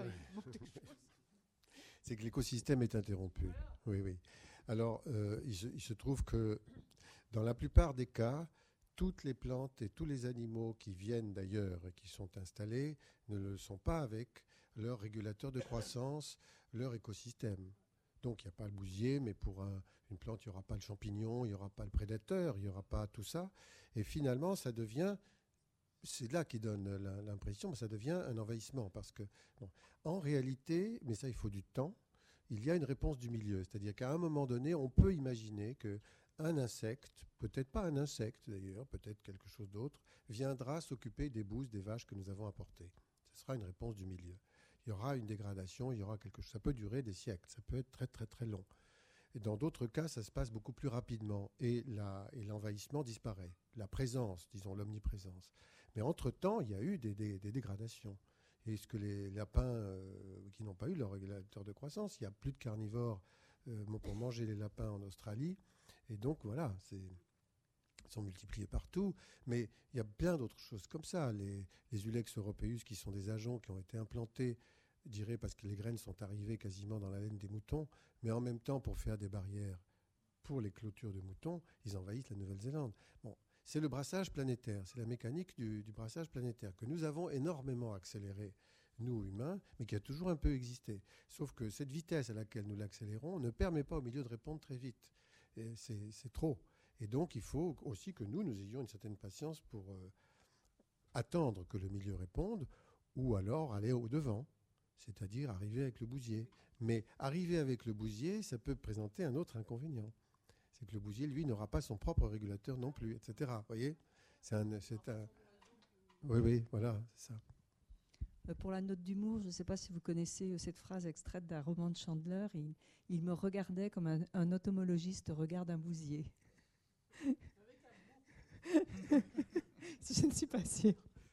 c'est que l'écosystème est interrompu. Voilà. Oui, oui. Alors, euh, il, se, il se trouve que dans la plupart des cas, toutes les plantes et tous les animaux qui viennent d'ailleurs et qui sont installés ne le sont pas avec leur régulateur de croissance, leur écosystème. Donc, il n'y a pas le bousier, mais pour un, une plante, il n'y aura pas le champignon, il n'y aura pas le prédateur, il n'y aura pas tout ça. Et finalement, ça devient... C'est là qui donne l'impression, mais ça devient un envahissement. Parce que, bon, en réalité, mais ça, il faut du temps, il y a une réponse du milieu. C'est-à-dire qu'à un moment donné, on peut imaginer qu'un insecte, peut-être pas un insecte d'ailleurs, peut-être quelque chose d'autre, viendra s'occuper des bouses des vaches que nous avons apportées. Ce sera une réponse du milieu. Il y aura une dégradation, il y aura quelque chose. Ça peut durer des siècles, ça peut être très très très long. Et dans d'autres cas, ça se passe beaucoup plus rapidement et, la, et l'envahissement disparaît. La présence, disons l'omniprésence. Mais entre-temps, il y a eu des, des, des dégradations. Est-ce que les lapins euh, qui n'ont pas eu leur régulateur de croissance, il n'y a plus de carnivores euh, pour manger les lapins en Australie. Et donc voilà, c'est, ils sont multipliés partout. Mais il y a plein d'autres choses comme ça. Les, les Ulex europaeus, qui sont des ajoncs qui ont été implantés, je dirais parce que les graines sont arrivées quasiment dans la laine des moutons, mais en même temps pour faire des barrières pour les clôtures de moutons, ils envahissent la Nouvelle-Zélande. Bon, c'est le brassage planétaire, c'est la mécanique du, du brassage planétaire que nous avons énormément accéléré, nous humains, mais qui a toujours un peu existé. Sauf que cette vitesse à laquelle nous l'accélérons ne permet pas au milieu de répondre très vite. Et c'est, c'est trop. Et donc il faut aussi que nous, nous ayons une certaine patience pour euh, attendre que le milieu réponde, ou alors aller au-devant. C'est-à-dire arriver avec le bousier. Mais arriver avec le bousier, ça peut présenter un autre inconvénient. C'est que le bousier, lui, n'aura pas son propre régulateur non plus, et cetera. Vous voyez ? C'est un, c'est un... Oui, oui, voilà, c'est ça. Euh, pour la note d'humour, je ne sais pas si vous connaissez euh, cette phrase extraite d'un roman de Chandler. Il, il me regardait comme un, un entomologiste regarde un bousier. Je ne suis pas sûre.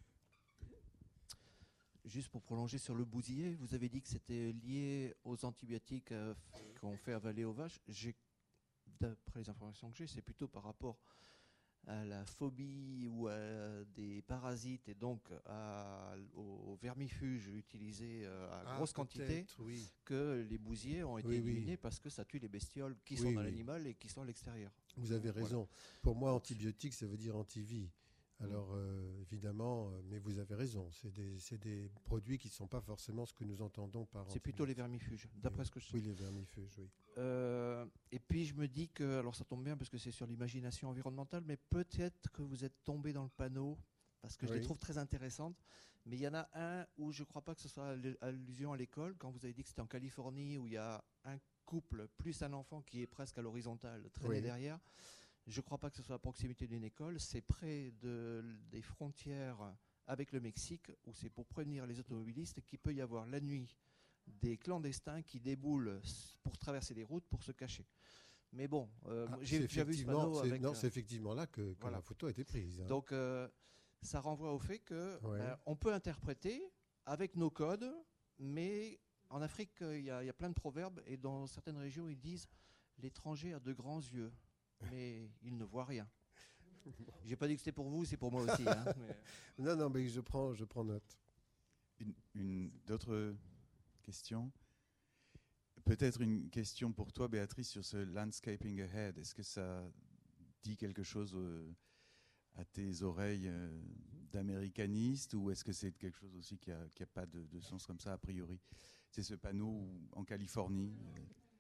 Juste pour prolonger sur le bousier, vous avez dit que c'était lié aux antibiotiques euh, qu'on fait avaler aux vaches. J'ai, d'après les informations que j'ai, c'est plutôt par rapport à la phobie ou à des parasites et donc à, aux vermifuges utilisés euh, à Ah, grosse quantité oui. que les bousiers ont été Oui, éliminés oui. parce que ça tue les bestioles qui Oui, sont dans oui. l'animal et qui sont à l'extérieur. Vous avez raison. Voilà. Pour moi, antibiotique, ça veut dire anti-vie. Alors, euh, évidemment, euh, mais vous avez raison. C'est des, c'est des produits qui ne sont pas forcément ce que nous entendons par C'est plutôt les vermifuges, d'après oui. ce que je sais. Oui, les vermifuges, oui. Euh, et puis je me dis que, alors ça tombe bien parce que c'est sur l'imagination environnementale, mais peut-être que vous êtes tombé dans le panneau, parce que je Oui. les trouve très intéressantes. Mais il y en a un où je ne crois pas que ce soit allusion à l'école, quand vous avez dit que c'était en Californie, où il y a un couple plus un enfant qui est presque à l'horizontale, traîné Oui. derrière. Je ne crois pas que ce soit à proximité d'une école, c'est près de, des frontières avec le Mexique, où c'est pour prévenir les automobilistes qu'il peut y avoir la nuit des clandestins qui déboulent pour traverser les routes pour se cacher. Mais bon, euh, Ah, j'ai c'est déjà vu ce effectivement- panneau c'est- avec... Non, euh, c'est effectivement là que, que voilà. la photo a été prise. hein. Donc, euh, ça renvoie au fait que Ouais. euh, on peut interpréter avec nos codes, mais en Afrique, il y, y a plein de proverbes, et dans certaines régions, ils disent « l'étranger a de grands yeux, mais il ne voit rien ». J'ai pas dit que c'était pour vous, c'est pour moi aussi. hein, mais... Non, non, mais je prends, je prends note. Une, une- d'autres questions? Peut-être une question pour toi, Béatrice, sur ce landscaping ahead. Est-ce que ça dit quelque chose euh, à tes oreilles euh, d'américaniste, ou est-ce que c'est quelque chose aussi qui n'a qui a pas de, de sens comme ça a priori? C'est ce panneau où- en Californie. euh,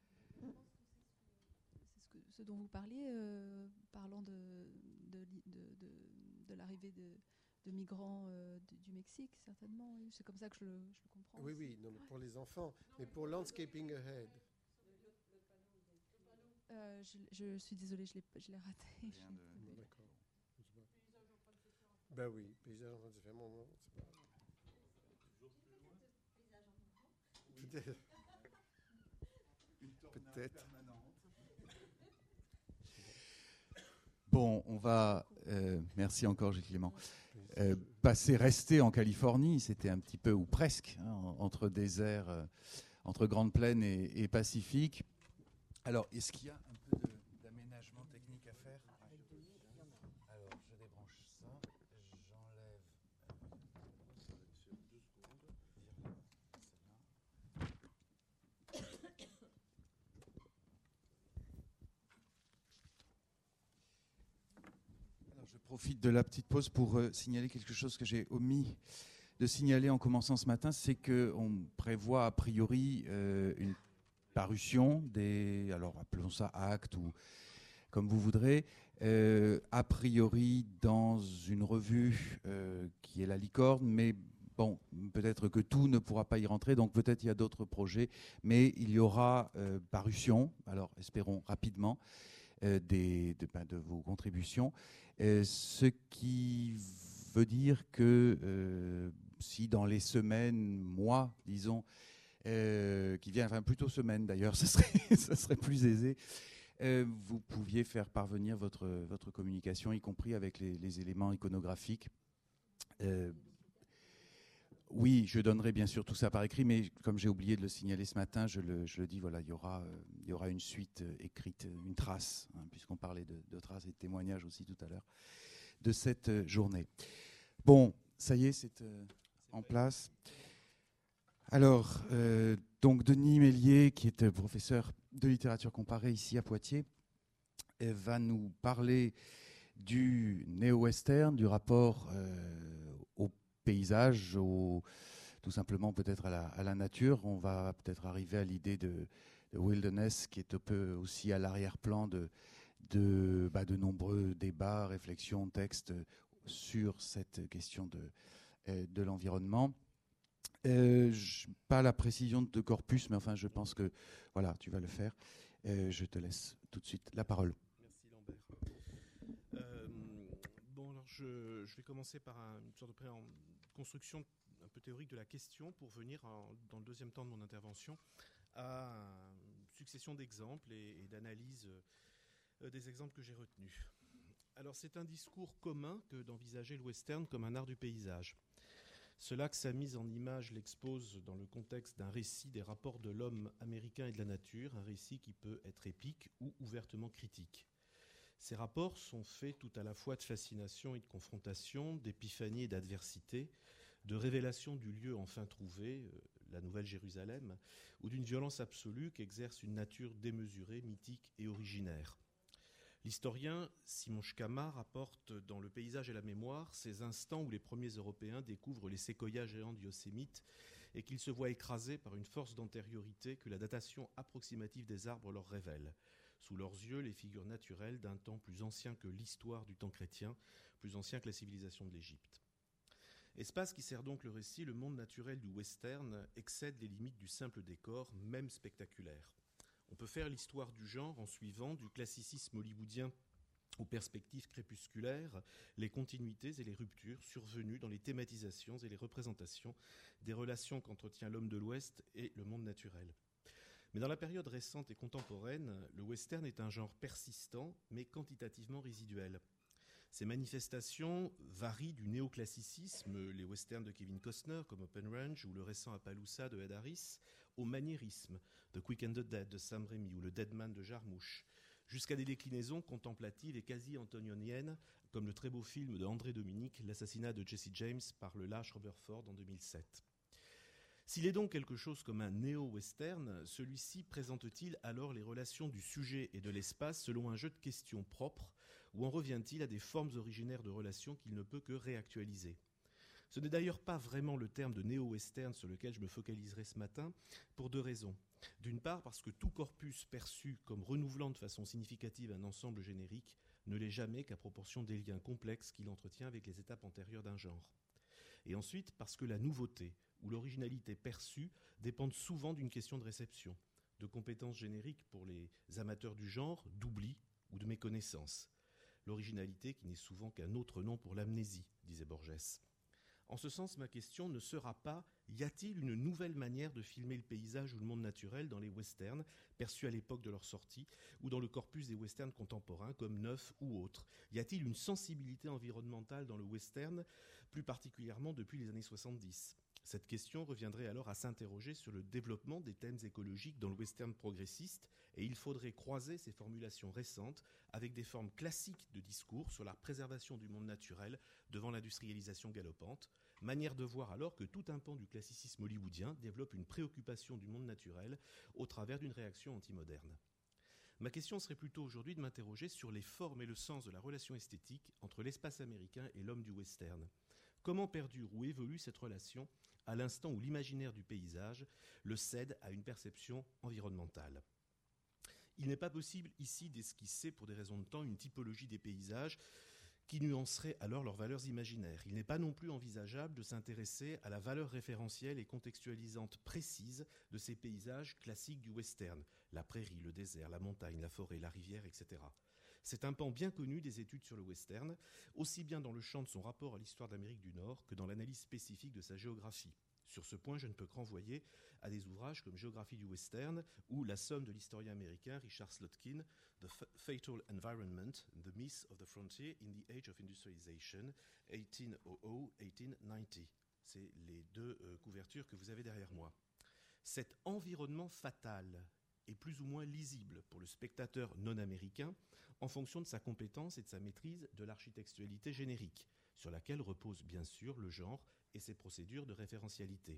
C'est ce, que- ce dont vous parliez, euh, parlant de, de, li- de- de- de l'arrivée de, de migrants euh, du, du Mexique, certainement. oui. C'est comme ça que je le, je le comprends. Oui, aussi. oui, non, mais pour les enfants, mais pour landscaping ahead. Euh, je, je suis désolée, je l'ai, je l'ai raté. rien Je- de- D'accord. Ben oui, paysage en train de se faire mon nom, c'est pas... Peut-être. Peut-être. Bon, on va, euh, merci encore Gilles Clément, euh, passer, rester en Californie, c'était un petit peu, ou presque, hein, en- entre désert, euh, entre Grande Plaine et, et Pacifique. Alors, est-ce qu'il y a un peu de- d'aménagement technique à faire? Alors, je débranche ça, j'enlève... Alors, je profite de la petite pause pour euh, signaler quelque chose que j'ai omis de signaler en commençant ce matin, c'est qu'on prévoit a priori euh, une parution des, alors appelons ça acte ou comme vous voudrez, euh, a priori dans une revue euh, qui est La Licorne, mais bon, peut-être que tout ne pourra pas y rentrer, donc peut-être il y a d'autres projets, mais il y aura euh, parution, alors espérons rapidement, euh, des, de, ben, de vos contributions, euh, ce qui veut dire que euh, si dans les semaines, mois, disons, euh, qui viennent, enfin plutôt semaines d'ailleurs, ça serait, ça serait plus aisé, euh, vous pouviez faire parvenir votre, votre communication, y compris avec les, les éléments iconographiques. Euh, oui, je donnerai bien sûr tout ça par écrit, mais comme j'ai oublié de le signaler ce matin, je le, je le dis, voilà, il y aura, euh, il y aura une suite euh, écrite, une trace, hein, puisqu'on parlait de, de traces et de témoignages aussi tout à l'heure, de cette euh, journée. Bon, ça y est, c'est euh, en place. Alors, euh, donc Denis Mélier, qui est professeur de littérature comparée ici à Poitiers, va nous parler du néo-western, du rapport euh, au paysage, au, tout simplement peut-être à la, à la nature. On va peut-être arriver à l'idée de, de wilderness, qui est un peu aussi à l'arrière-plan de, de, bah, de nombreux débats, réflexions, textes sur cette question de, euh, de l'environnement. Euh, je, pas la précision de corpus, mais enfin, je pense que voilà, tu vas le faire. Euh, je te laisse tout de suite la parole. Merci Lambert. Euh, bon, alors je, je vais commencer par un, une sorte de pré- construction un peu théorique de la question pour venir, en, dans le deuxième temps de mon intervention, à une succession d'exemples et, et d'analyse euh, des exemples que j'ai retenus. Alors, c'est un discours commun que d'envisager le western comme un art du paysage. Cela que sa mise en image l'expose dans le contexte d'un récit des rapports de l'homme américain et de la nature, un récit qui peut être épique ou ouvertement critique. Ces rapports sont faits tout à la fois de fascination et de confrontation, d'épiphanie et d'adversité, de révélation du lieu enfin trouvé, euh, la Nouvelle-Jérusalem, ou d'une violence absolue qu'exerce une nature démesurée, mythique et originaire. L'historien Simon Schama rapporte dans Le paysage et la mémoire ces instants où les premiers Européens découvrent les séquoias géants du Yosémite et qu'ils se voient écrasés par une force d'antériorité que la datation approximative des arbres leur révèle. Sous leurs yeux, les figures naturelles d'un temps plus ancien que l'histoire du temps chrétien, plus ancien que la civilisation de l'Égypte. Espace qui sert donc le récit, le monde naturel du western excède les limites du simple décor, même spectaculaire. On peut faire l'histoire du genre en suivant du classicisme hollywoodien aux perspectives crépusculaires, les continuités et les ruptures survenues dans les thématisations et les représentations des relations qu'entretient l'homme de l'Ouest et le monde naturel. Mais dans la période récente et contemporaine, le western est un genre persistant, mais quantitativement résiduel. Ces manifestations varient du néoclassicisme, les westerns de Kevin Costner comme Open Range ou le récent Appaloosa de Ed Harris, au maniérisme de Quick and the Dead de Sam Raimi ou le Dead Man de Jarmusch, jusqu'à des déclinaisons contemplatives et quasi antonioniennes comme le très beau film de André Dominique, L'assassinat de Jesse James par le lâche Robert Ford en deux mille sept. S'il est donc quelque chose comme un néo-western, celui-ci présente-t-il alors les relations du sujet et de l'espace selon un jeu de questions propres, ou en revient-il à des formes originaires de relations qu'il ne peut que réactualiser ? Ce n'est d'ailleurs pas vraiment le terme de néo-western sur lequel je me focaliserai ce matin, pour deux raisons. D'une part, parce que tout corpus perçu comme renouvelant de façon significative un ensemble générique ne l'est jamais qu'à proportion des liens complexes qu'il entretient avec les étapes antérieures d'un genre. Et ensuite, parce que la nouveauté ou l'originalité perçue dépendent souvent d'une question de réception, de compétences génériques pour les amateurs du genre, d'oubli ou de méconnaissance. L'originalité qui n'est souvent qu'un autre nom pour l'amnésie, disait Borges. En ce sens, ma question ne sera pas « y a-t-il une nouvelle manière de filmer le paysage ou le monde naturel dans les westerns, perçus à l'époque de leur sortie, ou dans le corpus des westerns contemporains, comme Neuf ou autres ? Y a-t-il une sensibilité environnementale dans le western, plus particulièrement depuis les années soixante-dix ?» Cette question reviendrait alors à s'interroger sur le développement des thèmes écologiques dans le western progressiste, et il faudrait croiser ces formulations récentes avec des formes classiques de discours sur la préservation du monde naturel devant l'industrialisation galopante, manière de voir alors que tout un pan du classicisme hollywoodien développe une préoccupation du monde naturel au travers d'une réaction antimoderne. Ma question serait plutôt aujourd'hui de m'interroger sur les formes et le sens de la relation esthétique entre l'espace américain et l'homme du western. Comment perdure ou évolue cette relation à l'instant où l'imaginaire du paysage le cède à une perception environnementale ? Il n'est pas possible ici d'esquisser, pour des raisons de temps, une typologie des paysages qui nuancerait alors leurs valeurs imaginaires. Il n'est pas non plus envisageable de s'intéresser à la valeur référentielle et contextualisante précise de ces paysages classiques du western, la prairie, le désert, la montagne, la forêt, la rivière, et cetera. C'est un pan bien connu des études sur le western, aussi bien dans le champ de son rapport à l'histoire d'Amérique du Nord que dans l'analyse spécifique de sa géographie. Sur ce point, je ne peux que renvoyer à des ouvrages comme Géographie du western ou la somme de l'historien américain Richard Slotkin, The Fatal Environment, The Myth of the Frontier in the Age of Industrialization, eighteen hundred to eighteen ninety. C'est les deux euh, couvertures que vous avez derrière moi. Cet environnement fatal est plus ou moins lisible pour le spectateur non américain en fonction de sa compétence et de sa maîtrise de l'architectualité générique, sur laquelle repose bien sûr le genre et ses procédures de référentialité.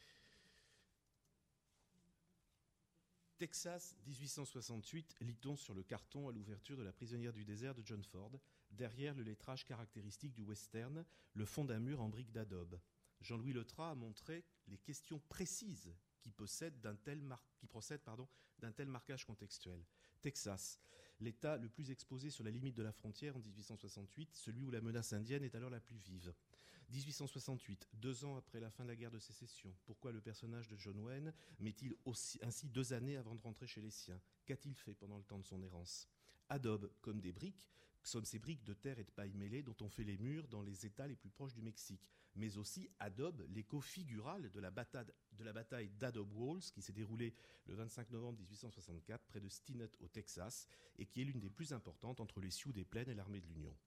Texas, dix-huit cent soixante-huit, lit-on sur le carton à l'ouverture de La prisonnière du désert de John Ford, derrière le lettrage caractéristique du western, le fond d'un mur en briques d'adobe. Jean-Louis Letras a montré les questions précises qui, possèdent d'un tel mar... qui procèdent pardon, d'un tel marquage contextuel. Texas, l'État le plus exposé sur la limite de la frontière en dix-huit cent soixante-huit, celui où la menace indienne est alors la plus vive. dix-huit cent soixante-huit, deux ans après la fin de la guerre de sécession. Pourquoi le personnage de John Wayne met-il aussi, ainsi deux années avant de rentrer chez les siens ? Qu'a-t-il fait pendant le temps de son errance ? Adobe comme des briques, comme ces briques de terre et de paille mêlées dont on fait les murs dans les États les plus proches du Mexique, mais aussi Adobe, l'écho figural de la bataille, de la bataille d'Adobe Walls qui s'est déroulée le vingt-cinq novembre dix-huit cent soixante-quatre près de Stinnett au Texas et qui est l'une des plus importantes entre les Sioux des Plaines et l'armée de l'Union.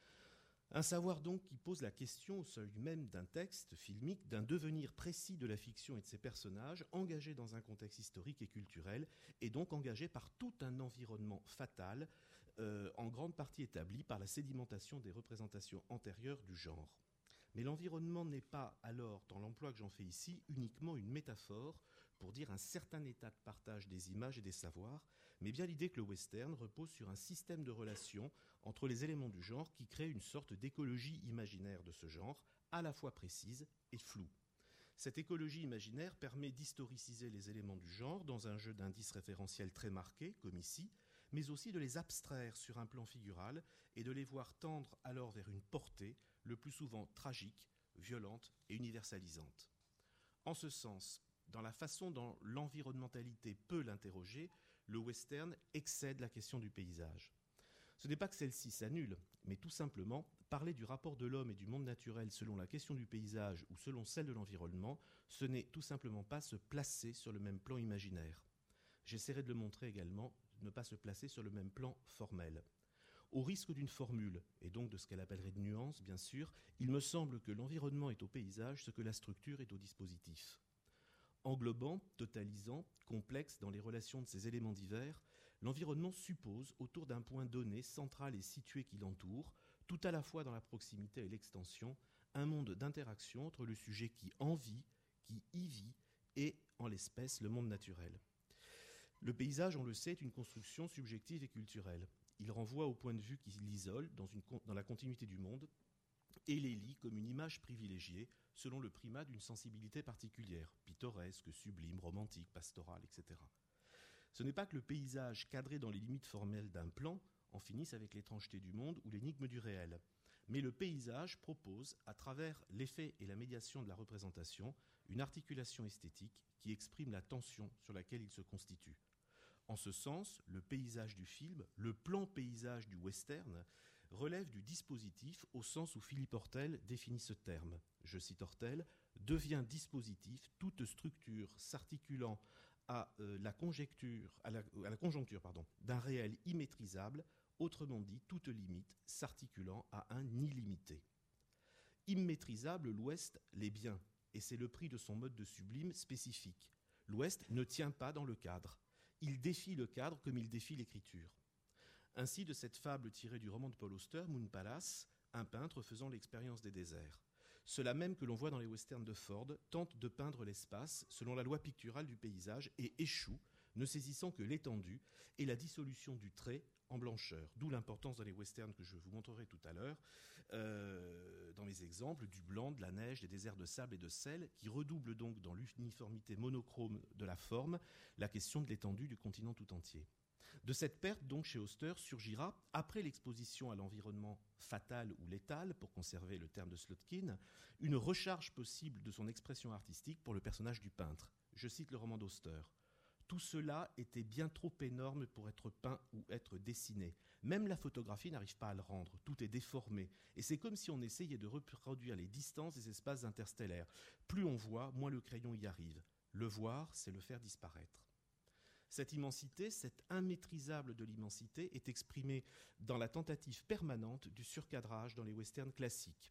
Un savoir donc qui pose la question au seuil même d'un texte filmique, d'un devenir précis de la fiction et de ses personnages, engagés dans un contexte historique et culturel, et donc engagés par tout un environnement fatal, euh, en grande partie établi par la sédimentation des représentations antérieures du genre. Mais l'environnement n'est pas alors, dans l'emploi que j'en fais ici, uniquement une métaphore pour dire un certain état de partage des images et des savoirs, mais bien l'idée que le western repose sur un système de relations entre les éléments du genre qui crée une sorte d'écologie imaginaire de ce genre, à la fois précise et floue. Cette écologie imaginaire permet d'historiciser les éléments du genre dans un jeu d'indices référentiels très marqué, comme ici, mais aussi de les abstraire sur un plan figural et de les voir tendre alors vers une portée, le plus souvent tragique, violente et universalisante. En ce sens, dans la façon dont l'environnementalité peut l'interroger, le western excède la question du paysage. Ce n'est pas que celle-ci s'annule, mais tout simplement, parler du rapport de l'homme et du monde naturel selon la question du paysage ou selon celle de l'environnement, ce n'est tout simplement pas se placer sur le même plan imaginaire. J'essaierai de le montrer également, ne pas se placer sur le même plan formel. Au risque d'une formule, et donc de ce qu'elle appellerait de nuance, bien sûr, il me semble que l'environnement est au paysage ce que la structure est au dispositif. Englobant, totalisant, complexe dans les relations de ces éléments divers, l'environnement suppose, autour d'un point donné, central et situé qui l'entoure, tout à la fois dans la proximité et l'extension, un monde d'interaction entre le sujet qui en vit, qui y vit, et, en l'espèce, le monde naturel. Le paysage, on le sait, est une construction subjective et culturelle. Il renvoie au point de vue qui l'isole dans, une, dans la continuité du monde et les lie comme une image privilégiée selon le primat d'une sensibilité particulière, pittoresque, sublime, romantique, pastorale, et cetera. Ce n'est pas que le paysage, cadré dans les limites formelles d'un plan, en finisse avec l'étrangeté du monde ou l'énigme du réel. Mais le paysage propose, à travers l'effet et la médiation de la représentation, une articulation esthétique qui exprime la tension sur laquelle il se constitue. En ce sens, le paysage du film, le plan paysage du western, relève du dispositif au sens où Philippe Hortel définit ce terme. Je cite Hortel, « devient dispositif toute structure s'articulant à, euh, la, conjecture, à, la, à la conjoncture pardon, d'un réel immaîtrisable, autrement dit, toute limite s'articulant à un illimité. » Immaîtrisable, l'Ouest l'est bien, et c'est le prix de son mode de sublime spécifique. L'Ouest ne tient pas dans le cadre. Il défie le cadre comme il défie l'écriture. Ainsi, de cette fable tirée du roman de Paul Auster, Moon Palace, un peintre faisant l'expérience des déserts. Cela même que l'on voit dans les westerns de Ford tente de peindre l'espace selon la loi picturale du paysage et échoue, ne saisissant que l'étendue et la dissolution du trait en blancheur. D'où l'importance dans les westerns que je vous montrerai tout à l'heure, euh, dans mes exemples, du blanc, de la neige, des déserts de sable et de sel, qui redouble donc dans l'uniformité monochrome de la forme la question de l'étendue du continent tout entier. De cette perte, donc, chez Auster, surgira, après l'exposition à l'environnement fatal ou létal, pour conserver le terme de Slotkin, une recharge possible de son expression artistique pour le personnage du peintre. Je cite le roman d'Auster. « Tout cela était bien trop énorme pour être peint ou être dessiné. Même la photographie n'arrive pas à le rendre. Tout est déformé. Et c'est comme si on essayait de reproduire les distances des espaces interstellaires. Plus on voit, moins le crayon y arrive. Le voir, c'est le faire disparaître. » Cette immensité, cette immaîtrisable de l'immensité, est exprimée dans la tentative permanente du surcadrage dans les westerns classiques.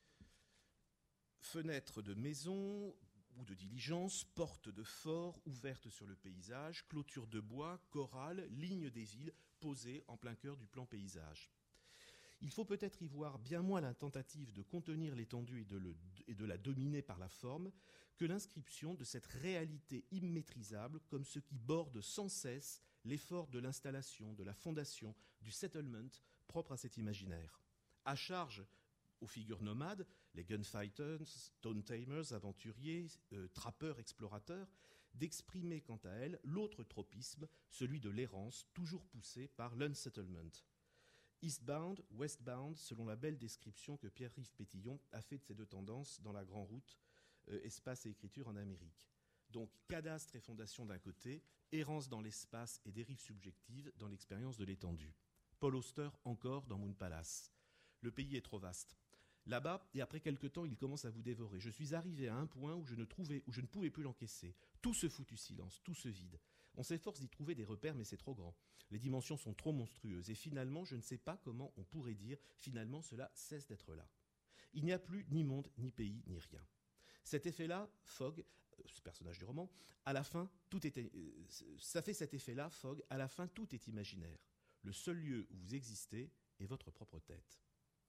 Fenêtres de maison ou de diligence, portes de fort ouvertes sur le paysage, clôtures de bois, chorales, lignes des villes posées en plein cœur du plan paysage. Il faut peut-être y voir bien moins la tentative de contenir l'étendue et de, le, et de la dominer par la forme que l'inscription de cette réalité immaîtrisable comme ce qui borde sans cesse l'effort de l'installation, de la fondation, du settlement propre à cet imaginaire. À charge aux figures nomades, les gunfighters, stone tamers, aventuriers, euh, trappeurs, explorateurs, d'exprimer quant à elles l'autre tropisme, celui de l'errance, toujours poussé par l'unsettlement. Eastbound, westbound, selon la belle description que Pierre-Yves Pétillon a fait de ces deux tendances dans La Grande Route, euh, espace et écriture en Amérique. Donc, cadastre et fondation d'un côté, errance dans l'espace et dérive subjective dans l'expérience de l'étendue. Paul Auster encore dans Moon Palace. Le pays est trop vaste. Là-bas, et après quelque temps, il commence à vous dévorer. Je suis arrivé à un point où je ne trouvais, où je ne pouvais plus l'encaisser. Tout ce foutu silence, tout ce vide. On s'efforce d'y trouver des repères, mais c'est trop grand. Les dimensions sont trop monstrueuses. Et finalement, je ne sais pas comment on pourrait dire, finalement, cela cesse d'être là. Il n'y a plus ni monde, ni pays, ni rien. Cet effet-là, Fogg, euh, ce personnage du roman, à la fin, tout était, euh, ça fait cet effet-là, Fogg, à la fin, tout est imaginaire. Le seul lieu où vous existez est votre propre tête.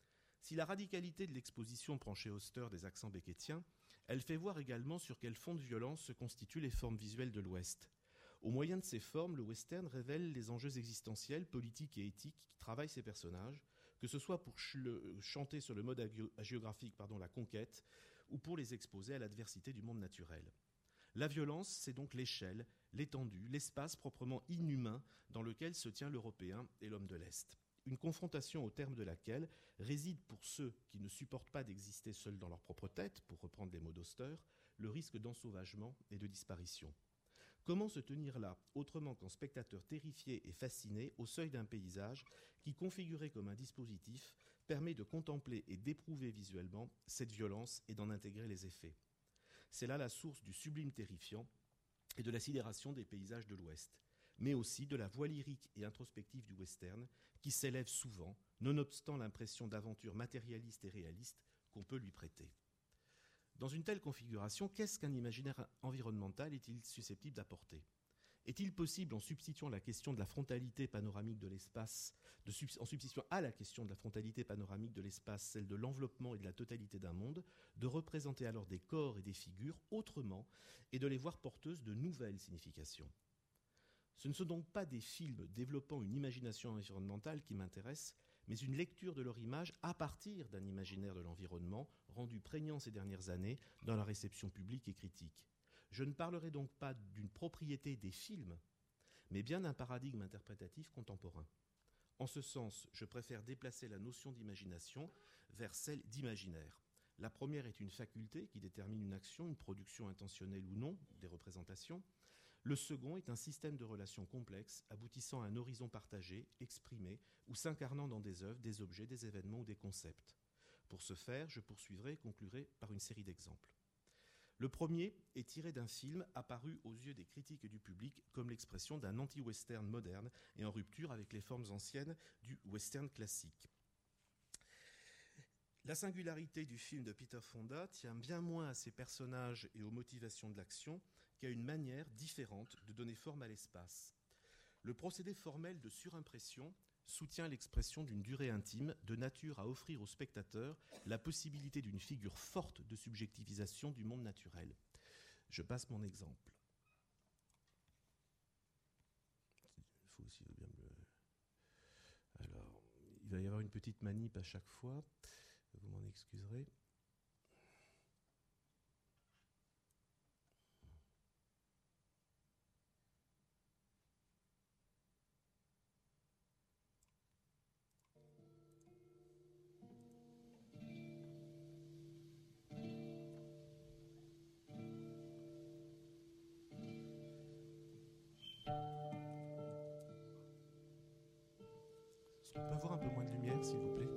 Si la radicalité de l'exposition prend chez Auster des accents beckettiens, elle fait voir également sur quel fond de violence se constituent les formes visuelles de l'Ouest. Au moyen de ces formes, le western révèle les enjeux existentiels, politiques et éthiques qui travaillent ces personnages, que ce soit pour ch- le, chanter sur le mode agio- géographique, pardon, la conquête, ou pour les exposer à l'adversité du monde naturel. La violence, c'est donc l'échelle, l'étendue, l'espace proprement inhumain dans lequel se tient l'Européen et l'homme de l'Est. Une confrontation au terme de laquelle réside pour ceux qui ne supportent pas d'exister seuls dans leur propre tête, pour reprendre les mots d'Auster, le risque d'ensauvagement et de disparition. Comment se tenir là, autrement qu'en spectateur terrifié et fasciné au seuil d'un paysage qui, configuré comme un dispositif, permet de contempler et d'éprouver visuellement cette violence et d'en intégrer les effets. C'est là la source du sublime terrifiant et de la sidération des paysages de l'Ouest, mais aussi de la voix lyrique et introspective du western, qui s'élève souvent, nonobstant l'impression d'aventure matérialiste et réaliste qu'on peut lui prêter. Dans une telle configuration, qu'est-ce qu'un imaginaire environnemental est-il susceptible d'apporter ? Est-il possible, en substituant la question de la frontalité panoramique de l'espace, de sub- en substituant à la question de la frontalité panoramique de l'espace celle de l'enveloppement et de la totalité d'un monde, de représenter alors des corps et des figures autrement et de les voir porteuses de nouvelles significations ? Ce ne sont donc pas des films développant une imagination environnementale qui m'intéressent, mais une lecture de leur image à partir d'un imaginaire de l'environnement rendu prégnant ces dernières années dans la réception publique et critique. Je ne parlerai donc pas d'une propriété des films, mais bien d'un paradigme interprétatif contemporain. En ce sens, je préfère déplacer la notion d'imagination vers celle d'imaginaire. La première est une faculté qui détermine une action, une production intentionnelle ou non des représentations. Le second est un système de relations complexes aboutissant à un horizon partagé, exprimé ou s'incarnant dans des œuvres, des objets, des événements ou des concepts. Pour ce faire, je poursuivrai et conclurai par une série d'exemples. Le premier est tiré d'un film apparu aux yeux des critiques et du public comme l'expression d'un anti-western moderne et en rupture avec les formes anciennes du western classique. La singularité du film de Peter Fonda tient bien moins à ses personnages et aux motivations de l'action qu'à une manière différente de donner forme à l'espace. Le procédé formel de surimpression soutient l'expression d'une durée intime de nature à offrir au spectateur la possibilité d'une figure forte de subjectivisation du monde naturel. Je passe mon exemple. Il faut aussi bien me... Alors, il va y avoir une petite manip à chaque fois. Vous m'en excuserez. Est-ce qu'on peut avoir un peu moins de lumière, s'il vous plaît ?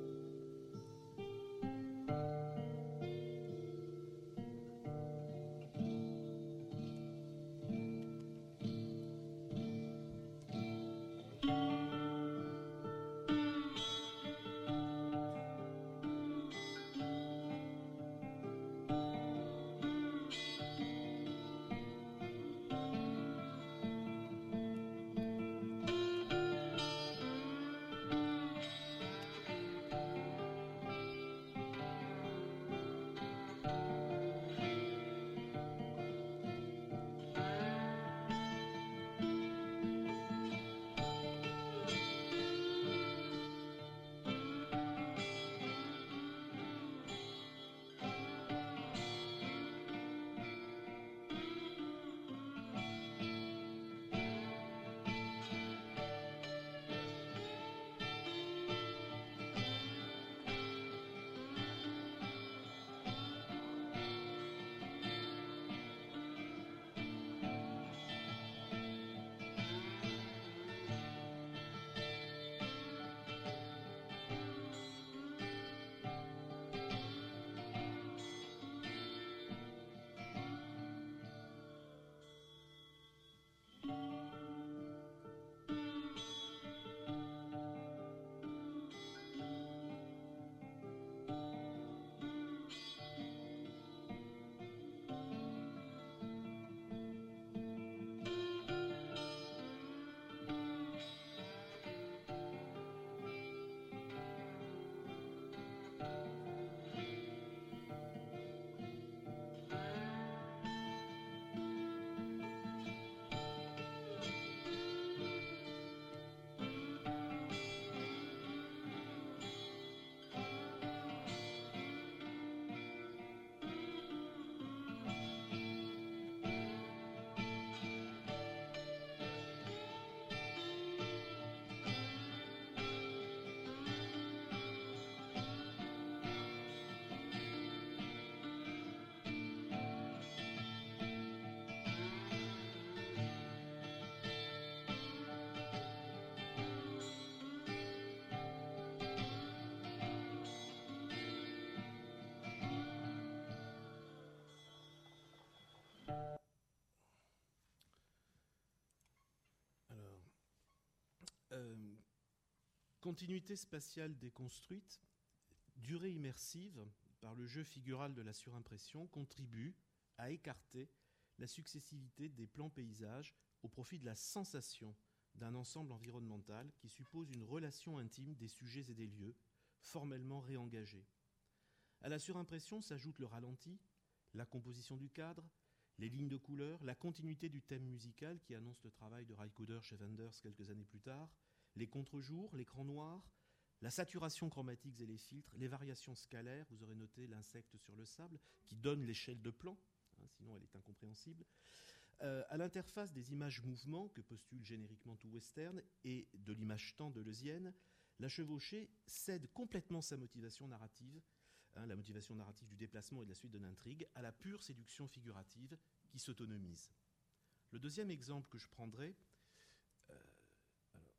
Alors, euh, continuité spatiale déconstruite, durée immersive par le jeu figural de la surimpression contribue à écarter la successivité des plans paysages au profit de la sensation d'un ensemble environnemental qui suppose une relation intime des sujets et des lieux, formellement réengagés. À la surimpression s'ajoute le ralenti, la composition du cadre, les lignes de couleurs, la continuité du thème musical qui annonce le travail de Ry Cooder chez Wenders quelques années plus tard, les contre-jours, l'écran noir, la saturation chromatique et les filtres, les variations scalaires, vous aurez noté l'insecte sur le sable, qui donne l'échelle de plan, hein, sinon elle est incompréhensible. Euh, à l'interface des images mouvements que postule génériquement tout western et de l'image temps deleuzienne, la chevauchée cède complètement sa motivation narrative, hein, la motivation narrative du déplacement et de la suite de l'intrigue, à la pure séduction figurative qui s'autonomise. Le deuxième exemple que je prendrai, euh, alors,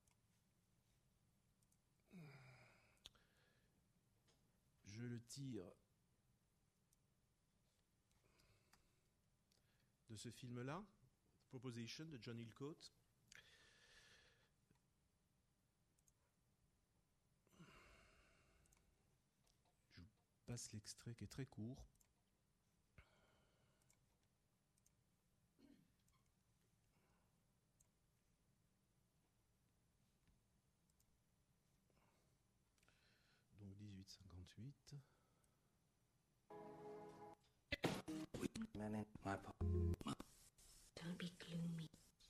je le tire de ce film-là, Proposition de John Hillcoat. Je vous passe l'extrait qui est très court. Donc dix-huit cinquante-huit. Don't be gloomy.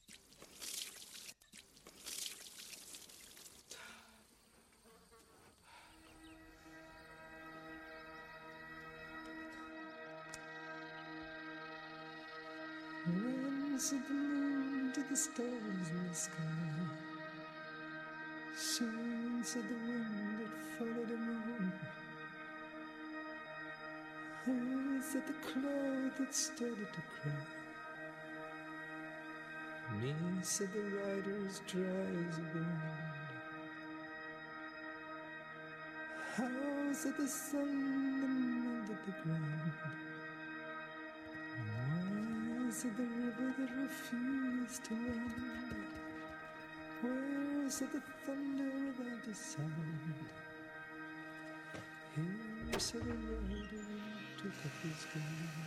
When said the moon to the stars in the sky? Soon said the wind that followed the moon. Oh, said the cloud that started to cry. Me said the rider as dry as a bone. How said the sun that melted the ground. Where's the river that refused to run? Where's the thunder without a sound? Here's the rider who took up his gun.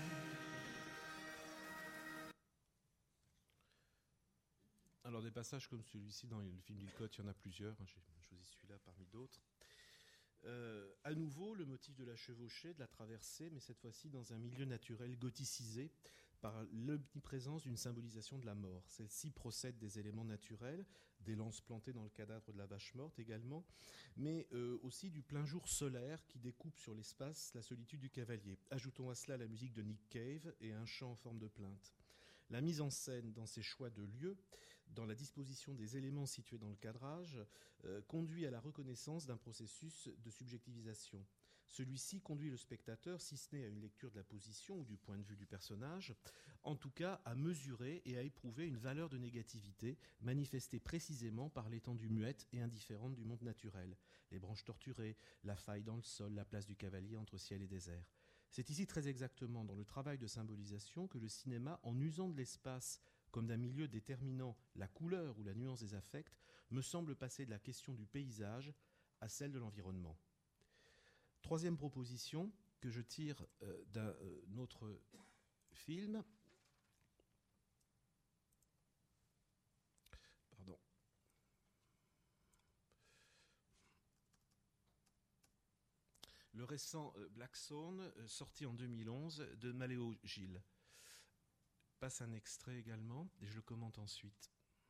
Alors des passages comme celui-ci dans le film d'Hillcoat, il y en a plusieurs, hein, j'ai choisi celui-là parmi d'autres. Euh, à nouveau, le motif de la chevauchée, de la traversée, mais cette fois-ci dans un milieu naturel gothicisé par l'omniprésence d'une symbolisation de la mort. Celle-ci procède des éléments naturels, des lances plantées dans le cadavre de la vache morte également, mais euh, aussi du plein jour solaire qui découpe sur l'espace la solitude du cavalier. Ajoutons à cela la musique de Nick Cave et un chant en forme de plainte. La mise en scène dans ces choix de lieux, dans la disposition des éléments situés dans le cadrage, euh, conduit à la reconnaissance d'un processus de subjectivisation. Celui-ci conduit le spectateur, si ce n'est à une lecture de la position ou du point de vue du personnage, en tout cas à mesurer et à éprouver une valeur de négativité manifestée précisément par l'étendue muette et indifférente du monde naturel, les branches torturées, la faille dans le sol, la place du cavalier entre ciel et désert. C'est ici très exactement dans le travail de symbolisation que le cinéma, en usant de l'espace comme d'un milieu déterminant la couleur ou la nuance des affects, me semble passer de la question du paysage à celle de l'environnement. Troisième proposition que je tire euh, d'un euh, autre film. Pardon. Le récent euh, Black Swan, euh, sorti en deux mille onze, de Maléo Gil. Passe un extrait également et je le commente ensuite.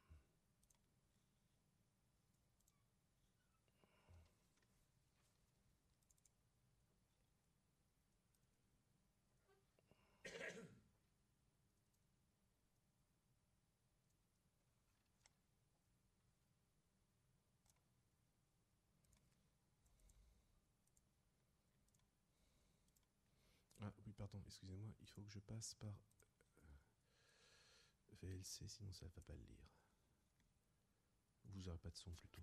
Ah oui, pardon, excusez-moi, il faut que je passe par V L C, sinon ça ne va pas le lire. Vous n'aurez pas de son plutôt.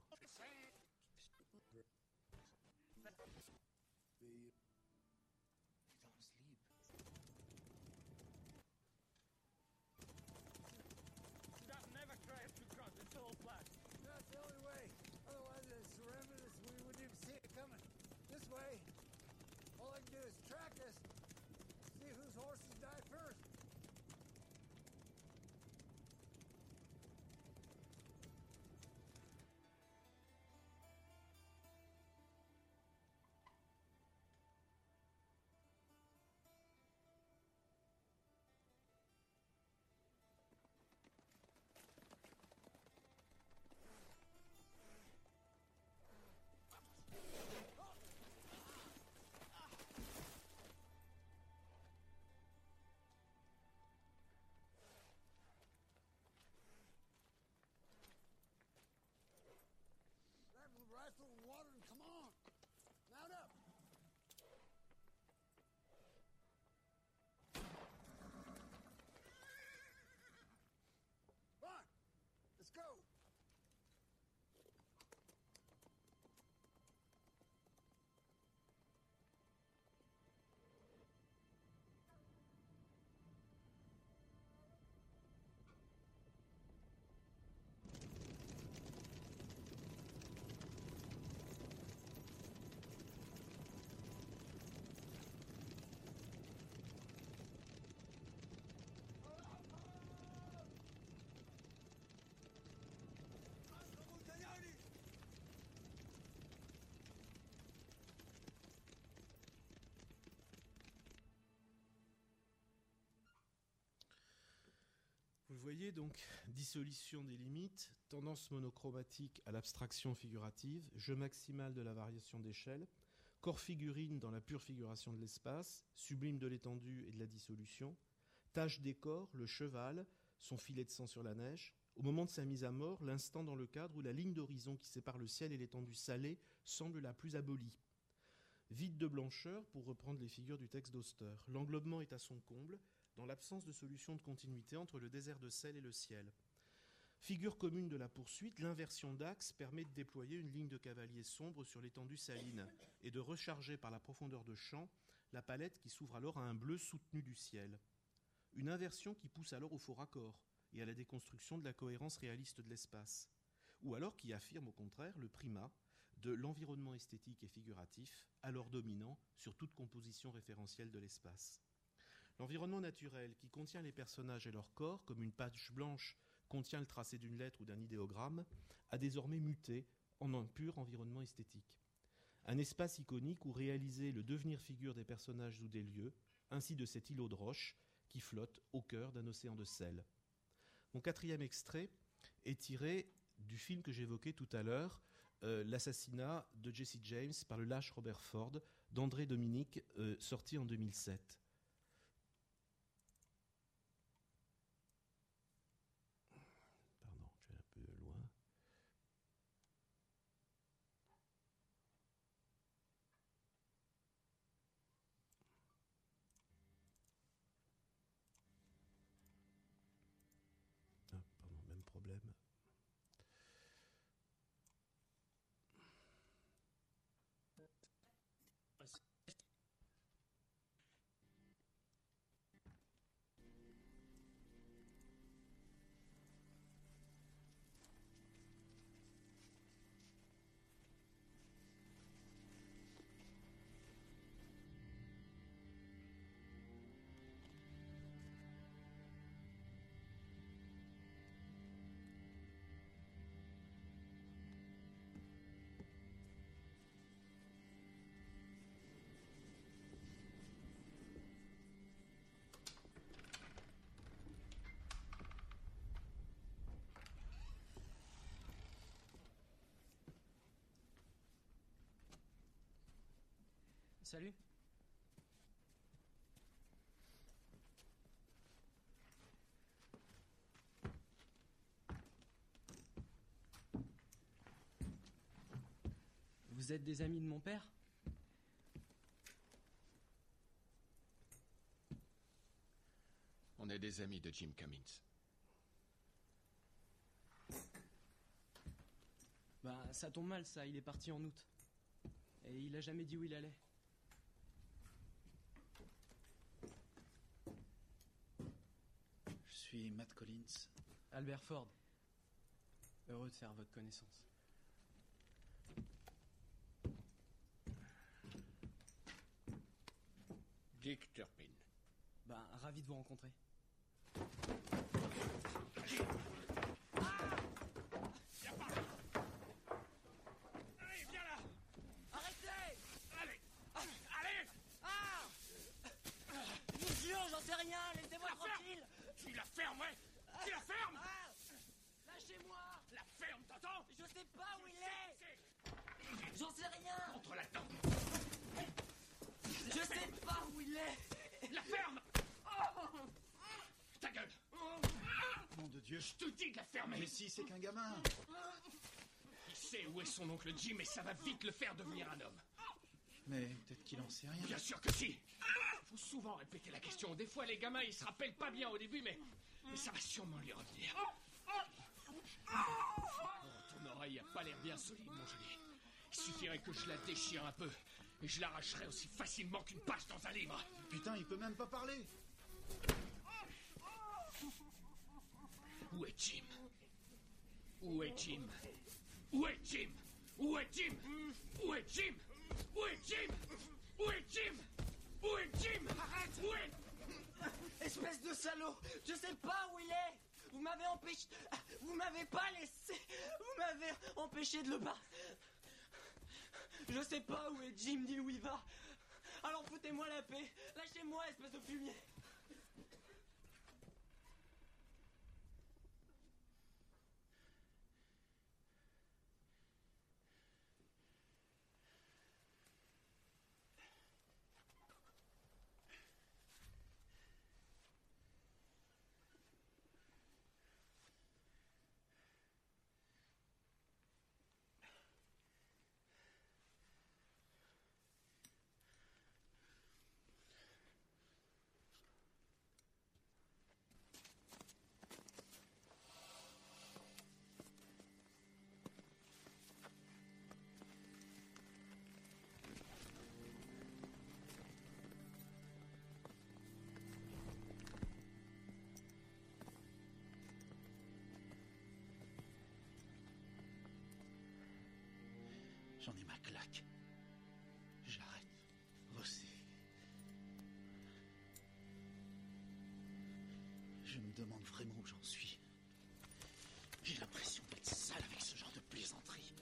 voyez donc, dissolution des limites, tendance monochromatique à l'abstraction figurative, jeu maximal de la variation d'échelle, corps figurine dans la pure figuration de l'espace, sublime de l'étendue et de la dissolution, tâche des corps, le cheval, son filet de sang sur la neige. Au moment de sa mise à mort, l'instant dans le cadre où la ligne d'horizon qui sépare le ciel et l'étendue salée semble la plus abolie. Vide de blancheur, pour reprendre les figures du texte d'Auster. L'englobement est à son comble, dans l'absence de solution de continuité entre le désert de sel et le ciel. Figure commune de la poursuite, l'inversion d'axe permet de déployer une ligne de cavalier sombre sur l'étendue saline et de recharger par la profondeur de champ la palette qui s'ouvre alors à un bleu soutenu du ciel. Une inversion qui pousse alors au faux raccord et à la déconstruction de la cohérence réaliste de l'espace, ou alors qui affirme au contraire le primat de l'environnement esthétique et figuratif, alors dominant sur toute composition référentielle de l'espace. L'environnement naturel qui contient les personnages et leur corps, comme une page blanche contient le tracé d'une lettre ou d'un idéogramme, a désormais muté en un pur environnement esthétique. Un espace iconique où réaliser le devenir figure des personnages ou des lieux, ainsi de cet îlot de roche qui flotte au cœur d'un océan de sel. Mon quatrième extrait est tiré du film que j'évoquais tout à l'heure, euh, L'assassinat de Jesse James par le lâche Robert Ford, d'André Dominique, euh, sorti en deux mille sept. Pardon, je vais un peu loin. Ah, pardon, même problème. Salut. Vous êtes des amis de mon père ? On est des amis de Jim Cummins. Bah, ça tombe mal, ça. Il est parti en août. Et il a jamais dit où il allait. Je suis Matt Collins. Albert Ford. Heureux de faire votre connaissance. Dick Turpin. Ben, ravi de vous rencontrer. Allez, viens là! Arrêtez! Allez! Allez! Ah! Je vous jure, j'en sais rien, laissez-moi tranquille! Tu la fermes, ouais! Tu la fermes! Ah! Lâchez-moi! La ferme, t'entends? Je sais pas où il est! J'en sais rien! Entre là-dedans! Je sais pas où il est! La ferme! Oh! Ta gueule! Nom de Dieu. Je te dis de la fermer! Mais si, c'est qu'un gamin. Il sait où est son oncle Jim et ça va vite le faire devenir un homme. Mais peut-être qu'il en sait rien. Bien sûr que si! Faut souvent répéter la question. Des fois, les gamins, ils se rappellent pas bien au début, mais, mais ça va sûrement lui revenir. Oh, ton oreille a pas l'air bien solide, mon joli. Il suffirait que je la déchire un peu et je l'arracherais aussi facilement qu'une page dans un livre. Putain, il peut même pas parler. Où est Jim? Où est Jim? Où est Jim? Où est Jim? Où est Jim? Où est Jim? Où est Jim? Où est Jim? Arrête! Où est... Espèce de salaud! Je sais pas où il est! Vous m'avez empêché... Vous m'avez pas laissé... Vous m'avez empêché de le battre. Je sais pas où est Jim ni où il va. Alors foutez-moi la paix. Lâchez-moi, espèce de fumier. J'en ai ma claque. J'arrête. Bosser. Je me demande vraiment où j'en suis. J'ai l'impression d'être sale avec ce genre de plaisanterie.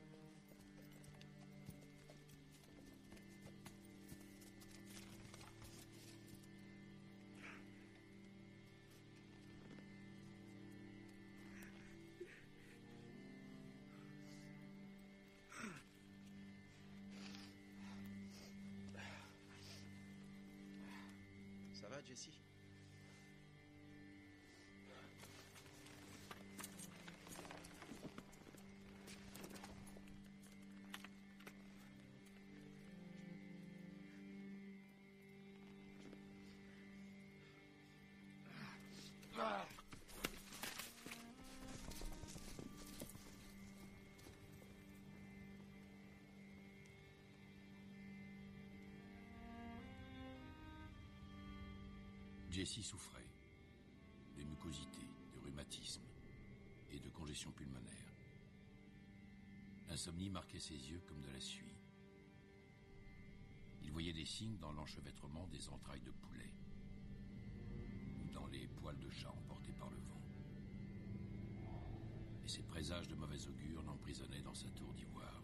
Ça va, Jessie? Jessie souffrait de mucosité, de rhumatisme et de congestion pulmonaire. L'insomnie marquait ses yeux comme de la suie. Il voyait des signes dans l'enchevêtrement des entrailles de poulet ou dans les poils de chat emportés par le vent. Et ses présages de mauvais augure l'emprisonnaient dans sa tour d'ivoire.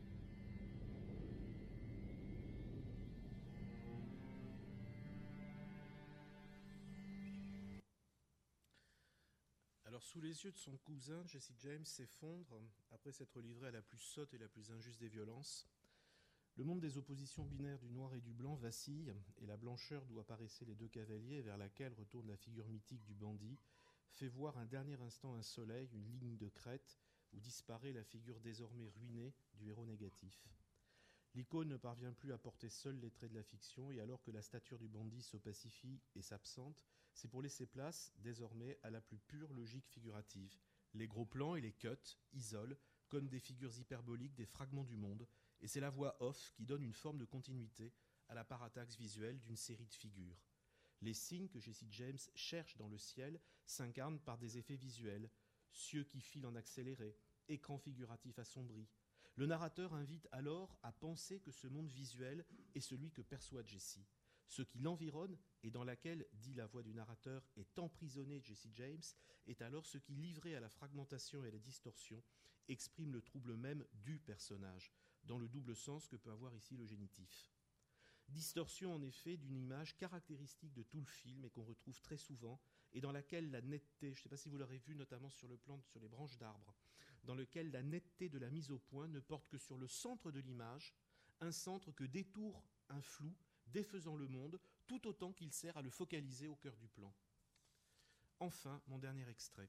Alors, sous les yeux de son cousin, Jesse James s'effondre après s'être livré à la plus sotte et la plus injuste des violences. Le monde des oppositions binaires du noir et du blanc vacille, et la blancheur d'où apparaissaient les deux cavaliers, vers laquelle retourne la figure mythique du bandit, fait voir un dernier instant un soleil, une ligne de crête, où disparaît la figure désormais ruinée du héros négatif. L'icône ne parvient plus à porter seule les traits de la fiction, et alors que la stature du bandit s'opacifie et s'absente, c'est pour laisser place, désormais, à la plus pure logique figurative. Les gros plans et les cuts isolent, comme des figures hyperboliques, des fragments du monde, et c'est la voix off qui donne une forme de continuité à la parataxe visuelle d'une série de figures. Les signes que Jesse James cherche dans le ciel s'incarnent par des effets visuels, cieux qui filent en accéléré, écran figuratif assombri. Le narrateur invite alors à penser que ce monde visuel est celui que perçoit Jesse. Ce qui l'environne et dans laquelle, dit la voix du narrateur, est emprisonné Jesse James, est alors ce qui, livré à la fragmentation et à la distorsion, exprime le trouble même du personnage, dans le double sens que peut avoir ici le génitif. Distorsion en effet d'une image caractéristique de tout le film et qu'on retrouve très souvent, et dans laquelle la netteté, je ne sais pas si vous l'aurez vu notamment sur le plan, sur les branches d'arbres, dans lequel la netteté de la mise au point ne porte que sur le centre de l'image, un centre que détourne un flou, défaisant le monde, tout autant qu'il sert à le focaliser au cœur du plan. Enfin, mon dernier extrait.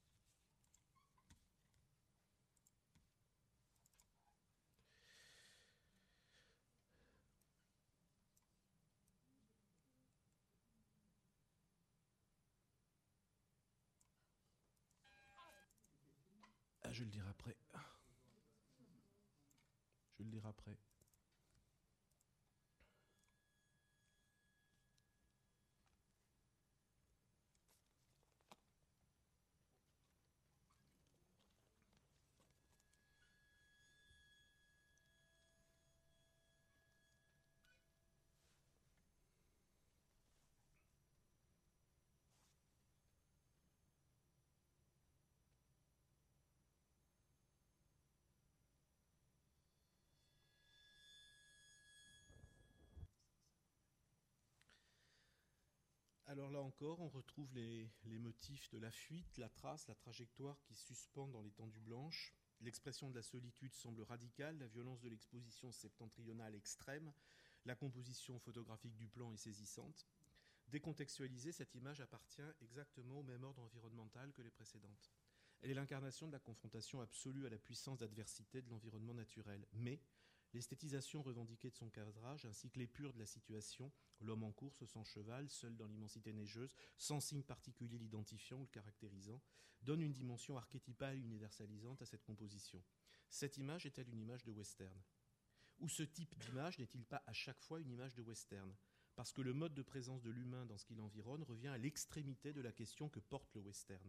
Ah, je le dirai après. Je le dirai après. Alors là encore, on retrouve les, les motifs de la fuite, la trace, la trajectoire qui suspend dans l'étendue blanche. L'expression de la solitude semble radicale, la violence de l'exposition septentrionale extrême, la composition photographique du plan est saisissante. Décontextualisée, cette image appartient exactement au même ordre environnemental que les précédentes. Elle est l'incarnation de la confrontation absolue à la puissance d'adversité de l'environnement naturel. Mais l'esthétisation revendiquée de son cadrage, ainsi que l'épure de la situation, l'homme en course sans cheval, seul dans l'immensité neigeuse, sans signe particulier l'identifiant ou le caractérisant, donne une dimension archétypale et universalisante à cette composition. Cette image est-elle une image de western ? Ou ce type d'image n'est-il pas à chaque fois une image de western ? Parce que le mode de présence de l'humain dans ce qui l'environne revient à l'extrémité de la question que porte le western.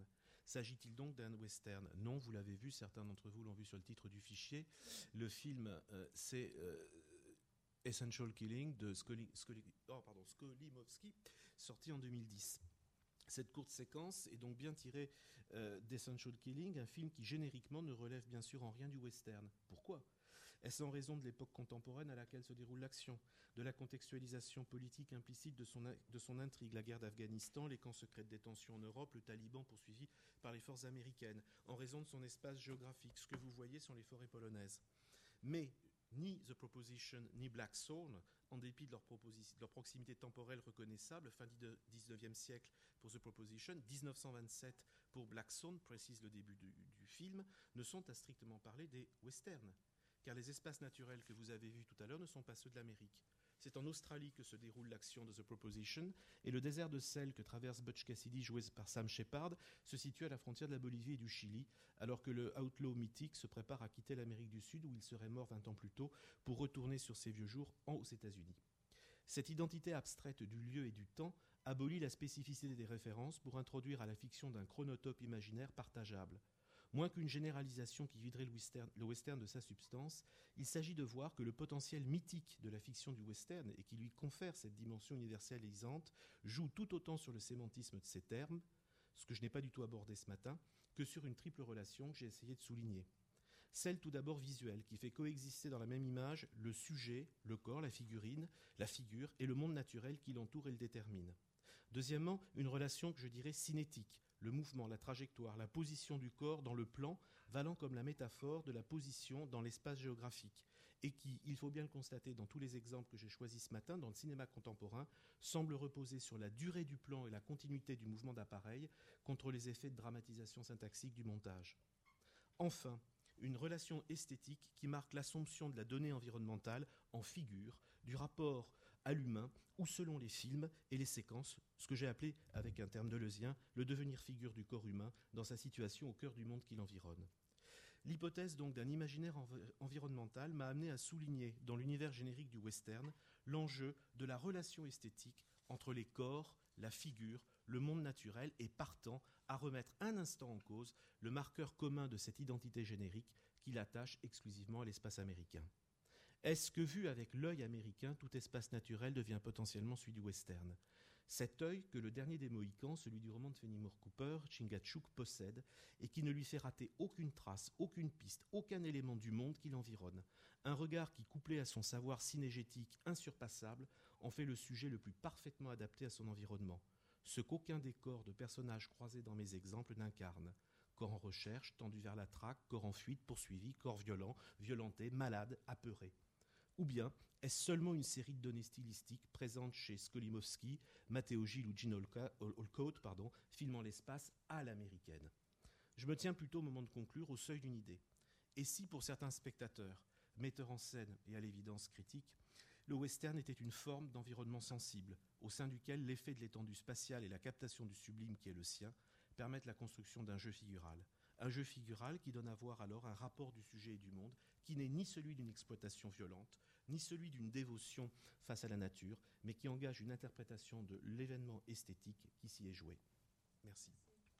S'agit-il donc d'un western ? Non, vous l'avez vu, certains d'entre vous l'ont vu sur le titre du fichier. Le film, euh, c'est euh, Essential Killing de Skoli, Skoli, oh, pardon, Skolimowski, sorti en deux mille dix. Cette courte séquence est donc bien tirée euh, d'Essential Killing, un film qui génériquement ne relève bien sûr en rien du western. Pourquoi ? Est-ce en raison de l'époque contemporaine à laquelle se déroule l'action, de la contextualisation politique implicite de son, de son intrigue, la guerre d'Afghanistan, les camps secrets de détention en Europe, le Taliban poursuivi par les forces américaines, en raison de son espace géographique? Ce que vous voyez sont les forêts polonaises. Mais ni The Proposition ni Black Thorn, en dépit de leur, proposi- de leur proximité temporelle reconnaissable, fin du dix-neuvième siècle pour The Proposition, dix-neuf cent vingt-sept pour Black Thorn, précise le début du, du film, ne sont à strictement parler des westerns. Car les espaces naturels que vous avez vus tout à l'heure ne sont pas ceux de l'Amérique. C'est en Australie que se déroule l'action de The Proposition, et le désert de sel que traverse Butch Cassidy, joué par Sam Shepard, se situe à la frontière de la Bolivie et du Chili, alors que le outlaw mythique se prépare à quitter l'Amérique du Sud, où il serait mort vingt ans plus tôt, pour retourner sur ses vieux jours aux États-Unis. Cette identité abstraite du lieu et du temps abolit la spécificité des références pour introduire à la fiction d'un chronotope imaginaire partageable. Moins qu'une généralisation qui viderait le western, le western de sa substance, il s'agit de voir que le potentiel mythique de la fiction du western et qui lui confère cette dimension universalisante joue tout autant sur le sémantisme de ces termes, ce que je n'ai pas du tout abordé ce matin, que sur une triple relation que j'ai essayé de souligner. Celle tout d'abord visuelle, qui fait coexister dans la même image le sujet, le corps, la figurine, la figure et le monde naturel qui l'entoure et le détermine. Deuxièmement, une relation que je dirais cinétique, le mouvement, la trajectoire, la position du corps dans le plan, valant comme la métaphore de la position dans l'espace géographique, et qui, il faut bien le constater dans tous les exemples que j'ai choisis ce matin, dans le cinéma contemporain, semble reposer sur la durée du plan et la continuité du mouvement d'appareil contre les effets de dramatisation syntaxique du montage. Enfin, une relation esthétique qui marque l'assomption de la donnée environnementale en figure, du rapport à l'humain, ou selon les films et les séquences, ce que j'ai appelé, avec un terme deleuzien, le devenir figure du corps humain dans sa situation au cœur du monde qui l'environne. L'hypothèse donc d'un imaginaire env- environnemental m'a amené à souligner, dans l'univers générique du western, l'enjeu de la relation esthétique entre les corps, la figure, le monde naturel, et partant à remettre un instant en cause le marqueur commun de cette identité générique qui l'attache exclusivement à l'espace américain. Est-ce que, vu avec l'œil américain, tout espace naturel devient potentiellement celui du western ? Cet œil que le dernier des Mohicans, celui du roman de Fenimore Cooper, Chingachgook, possède, et qui ne lui fait rater aucune trace, aucune piste, aucun élément du monde qui l'environne. Un regard qui, couplé à son savoir synégétique insurpassable, en fait le sujet le plus parfaitement adapté à son environnement. Ce qu'aucun des corps de personnages croisés dans mes exemples n'incarne. Corps en recherche, tendu vers la traque, corps en fuite, poursuivi, corps violent, violenté, malade, apeuré. Ou bien est-ce seulement une série de données stylistiques présentes chez Skolimowski, Matteo Gil ou Gene Olcott, pardon, filmant l'espace à l'américaine? Je me tiens plutôt au moment de conclure au seuil d'une idée. Et si pour certains spectateurs, metteurs en scène et à l'évidence critiques, le western était une forme d'environnement sensible, au sein duquel l'effet de l'étendue spatiale et la captation du sublime qui est le sien permettent la construction d'un jeu figural. Un jeu figural qui donne à voir alors un rapport du sujet et du monde qui n'est ni celui d'une exploitation violente, ni celui d'une dévotion face à la nature, mais qui engage une interprétation de l'événement esthétique qui s'y est joué. Merci.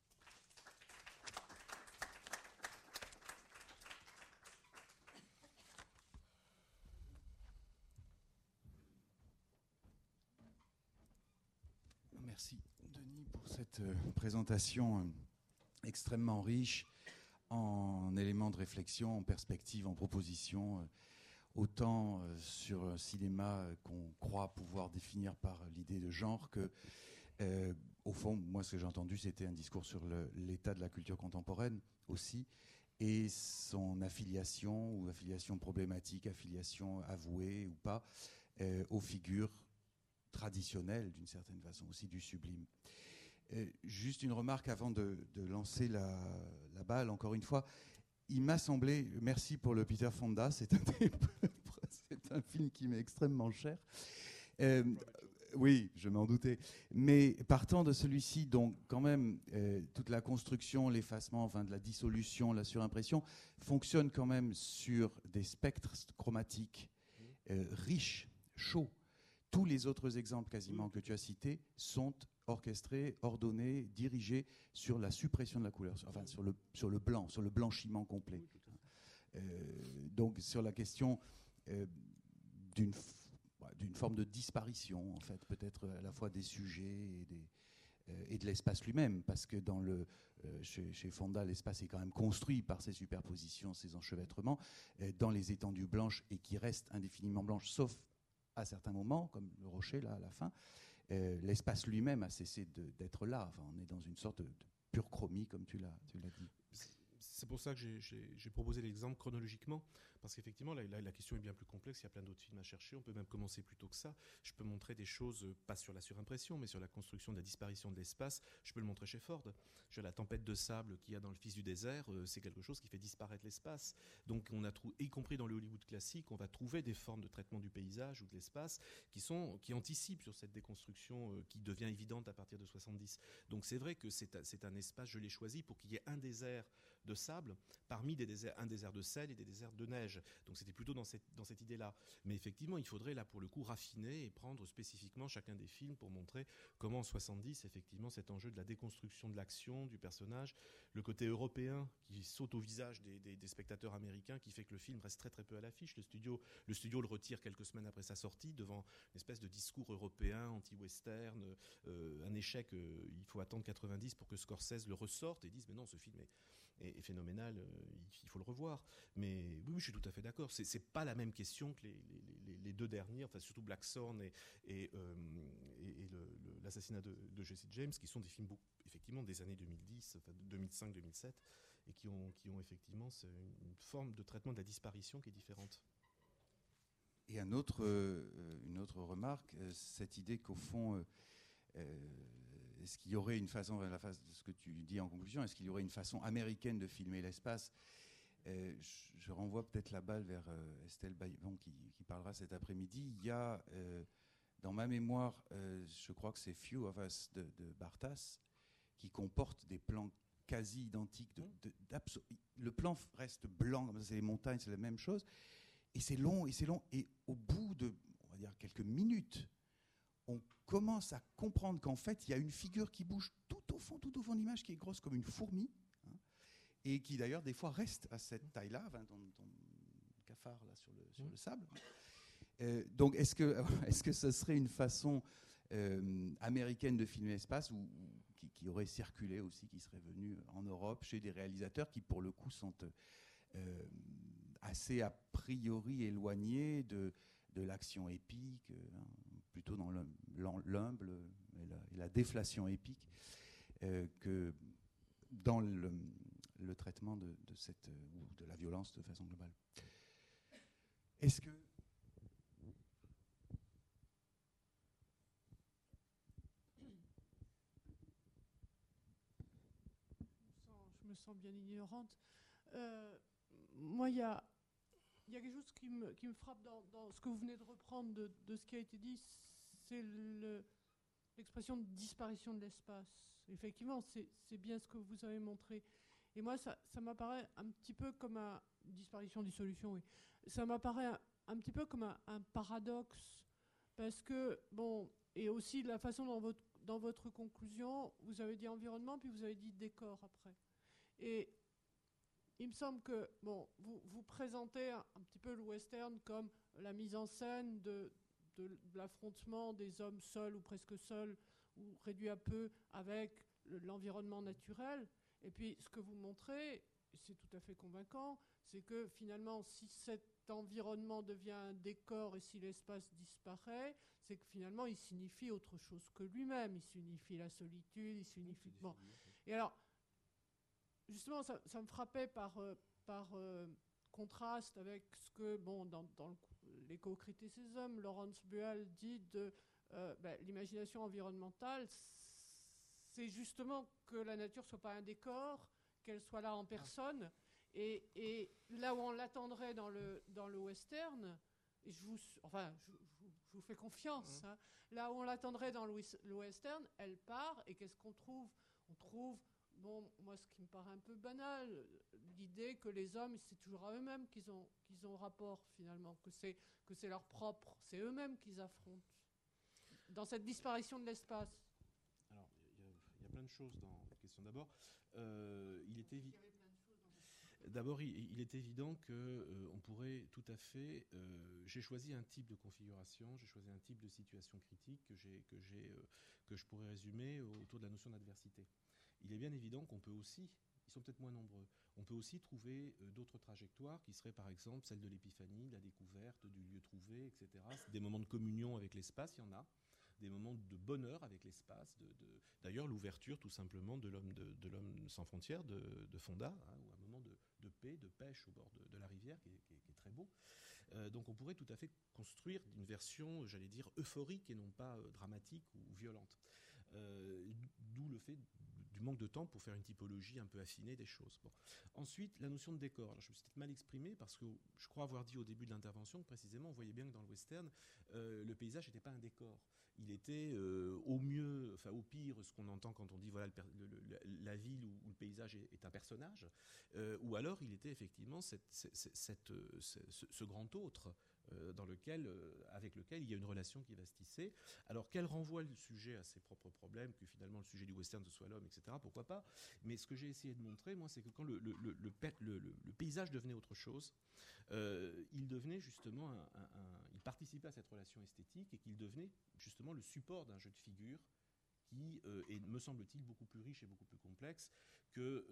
Merci Denis pour cette euh, présentation euh, extrêmement riche en éléments de réflexion, en perspective, en propositions, euh, autant euh, sur un cinéma euh, qu'on croit pouvoir définir par l'idée de genre que, euh, au fond, moi ce que j'ai entendu c'était un discours sur le, l'état de la culture contemporaine aussi, et son affiliation ou affiliation problématique, affiliation avouée ou pas, euh, aux figures traditionnelles d'une certaine façon, aussi du sublime. Euh, juste une remarque avant de, de lancer la, la balle, encore une fois. Il m'a semblé, merci pour le Peter Fonda, c'est un, des, c'est un film qui m'est extrêmement cher. Euh, oui, je m'en doutais. Mais partant de celui-ci, donc quand même, euh, toute la construction, l'effacement, enfin de la dissolution, la surimpression, fonctionne quand même sur des spectres chromatiques euh, riches, chauds. Tous les autres exemples quasiment que tu as cités sont orchestré, ordonné, dirigé sur la suppression de la couleur, enfin sur le, sur le blanc, sur le blanchiment complet. Euh, donc sur la question euh, d'une, d'une forme de disparition, en fait, peut-être à la fois des sujets et, des, euh, et de l'espace lui-même, parce que dans le, euh, chez, chez Fonda, l'espace est quand même construit par ces superpositions, ces enchevêtrements, euh, dans les étendues blanches et qui restent indéfiniment blanches, sauf à certains moments, comme le rocher là à la fin. Euh, l'espace lui-même a cessé de, d'être là. Enfin, on est dans une sorte de, de pure chromie, comme tu l'as, tu l'as dit. C'est pour ça que j'ai, j'ai, j'ai proposé l'exemple chronologiquement, parce qu'effectivement, là, là, la question est bien plus complexe, il y a plein d'autres films à chercher, on peut même commencer plus tôt que ça. Je peux montrer des choses, euh, pas sur la surimpression, mais sur la construction de la disparition de l'espace. Je peux le montrer chez Ford. Je, la tempête de sable qu'il y a dans Le Fils du désert, euh, c'est quelque chose qui fait disparaître l'espace. Donc, on a trou- y compris dans le Hollywood classique, on va trouver des formes de traitement du paysage ou de l'espace qui, sont, qui anticipent sur cette déconstruction euh, qui devient évidente à partir de soixante-dix. Donc, c'est vrai que c'est, c'est un espace, je l'ai choisi pour qu'il y ait un désert de sable parmi des déserts, un désert de sel et des déserts de neige. Donc c'était plutôt dans cette, dans cette idée-là. Mais effectivement, il faudrait là pour le coup raffiner et prendre spécifiquement chacun des films pour montrer comment en soixante-dix, effectivement, cet enjeu de la déconstruction de l'action, du personnage, le côté européen qui saute au visage des, des, des spectateurs américains, qui fait que le film reste très très peu à l'affiche. Le studio, le studio le retire quelques semaines après sa sortie devant une espèce de discours européen, anti-western, euh, un échec. Euh, il faut attendre quatre-vingt-dix pour que Scorsese le ressorte et dise mais non, ce film est est, est phénoménal, euh, il faut le revoir. Mais oui, oui, je suis tout à fait d'accord. C'est, c'est pas la même question que les, les, les deux derniers, enfin surtout Black Swan et, et, euh, et, et le, le, l'assassinat de, de Jesse James, qui sont des films effectivement des années deux mille dix, enfin deux mille cinq deux mille sept, et qui ont, qui ont effectivement une forme de traitement de la disparition qui est différente. Et un autre, euh, une autre remarque, euh, cette idée qu'au fond, euh, euh, est-ce qu'il y aurait une façon, la phase de ce que tu dis en conclusion, est-ce qu'il y aurait une façon américaine de filmer l'espace ? euh, je, je renvoie peut-être la balle vers euh, Estelle Baillon qui, qui parlera cet après-midi. Il y a, euh, dans ma mémoire, euh, je crois que c'est Few of Us de, de Bartas, qui comporte des plans quasi identiques. De, de, le plan reste blanc, comme ça, c'est les montagnes, c'est la même chose. Et c'est long, et c'est long. Et au bout de, on va dire, quelques minutes, on commence à comprendre qu'en fait, il y a une figure qui bouge tout au fond, tout au fond de l'image, qui est grosse comme une fourmi, hein, et qui d'ailleurs, des fois, reste à cette taille-là, enfin, ton, ton cafard là, sur, le, sur le sable. Euh, donc, est-ce que, est-ce que ce serait une façon euh, américaine de filmer l'espace, ou, ou qui, qui aurait circulé aussi, qui serait venue en Europe, chez des réalisateurs qui, pour le coup, sont euh, assez a priori éloignés de, de l'action épique, hein, plutôt dans l'humble et la, et la déflation épique, euh, que dans le, le traitement de, de, cette, ou de la violence de façon globale. Est-ce que... Je me sens bien ignorante. Euh, moi, il y a... Il y a quelque chose qui me, qui me frappe dans, dans ce que vous venez de reprendre de, de ce qui a été dit, c'est le, l'expression de disparition de l'espace. Effectivement, c'est, c'est bien ce que vous avez montré. Et moi, ça, ça m'apparaît un petit peu comme un... Disparition, dissolution, oui. Ça m'apparaît un, un petit peu comme un, un paradoxe. Parce que, bon, et aussi la façon dont votre, dans votre conclusion, vous avez dit environnement, puis vous avez dit décor après. Et... il me semble que bon, vous, vous présentez un, un petit peu le western comme la mise en scène de, de, de l'affrontement des hommes seuls ou presque seuls ou réduits à peu avec le, l'environnement naturel. Et puis ce que vous montrez, c'est tout à fait convaincant, c'est que finalement si cet environnement devient un décor et si l'espace disparaît, c'est que finalement il signifie autre chose que lui-même. Il signifie la solitude, il signifie... Bon. Et alors... justement, ça, ça me frappait par, euh, par euh, contraste avec ce que, bon, dans, dans le, l'éco-criticisme, Laurence Buell dit de euh, ben, l'imagination environnementale, c'est justement que la nature ne soit pas un décor, qu'elle soit là en personne. Et, et là où on l'attendrait dans le, dans le western, et je vous, enfin, je, je, je vous fais confiance, mmh. hein, là où on l'attendrait dans le, le western, elle part, et qu'est-ce qu'on trouve ? On trouve... bon, moi, ce qui me paraît un peu banal, l'idée que les hommes, c'est toujours à eux-mêmes qu'ils ont, qu'ils ont rapport, finalement, que c'est, que c'est leur propre, c'est eux-mêmes qu'ils affrontent, dans cette disparition de l'espace. Alors, choses dans la question. D'abord, euh, il est évident. D'abord, il, il est évident que euh, on pourrait tout à fait. Euh, j'ai choisi un type de configuration, j'ai choisi un type de situation critique que j'ai, que j'ai, euh, que je pourrais résumer autour de la notion d'adversité. Il est bien évident qu'on peut aussi, ils sont peut-être moins nombreux, on peut aussi trouver euh, d'autres trajectoires qui seraient par exemple celle de l'épiphanie, de la découverte, du lieu trouvé, et cetera. C'est des moments de communion avec l'espace, il y en a. Des moments de bonheur avec l'espace. De, de, d'ailleurs, l'ouverture tout simplement de l'homme, de, de l'homme sans frontières de, de Fonda, hein, ou un moment de, de paix, de pêche au bord de, de la rivière qui est, qui est, qui est très beau. Euh, donc on pourrait tout à fait construire une version, j'allais dire, euphorique et non pas euh, dramatique ou, ou violente. Euh, d'où le fait du manque de temps pour faire une typologie un peu affinée des choses. Bon. Ensuite, la notion de décor. Alors, je me suis peut-être mal exprimé parce que je crois avoir dit au début de l'intervention que précisément on voyait bien que dans le western, euh, le paysage n'était pas un décor. Il était euh, au mieux, enfin au pire, ce qu'on entend quand on dit voilà le, le, le, la ville où, où le paysage est, est un personnage, euh, ou alors il était effectivement cette, cette, cette, cette, ce, ce grand autre euh, dans lequel, euh, avec lequel il y a une relation qui va se tisser. Alors qu'elle renvoie le sujet à ses propres problèmes, que finalement le sujet du western ce soit l'homme, et cetera. Pourquoi pas? Mais ce que j'ai essayé de montrer, moi, c'est que quand le, le, le, le, le, le paysage devenait autre chose, euh, il devenait justement, un, un, un, il participait à cette relation esthétique et qu'il devenait justement le support d'un jeu de figures qui euh, est, me semble-t-il, beaucoup plus riche et beaucoup plus complexe que,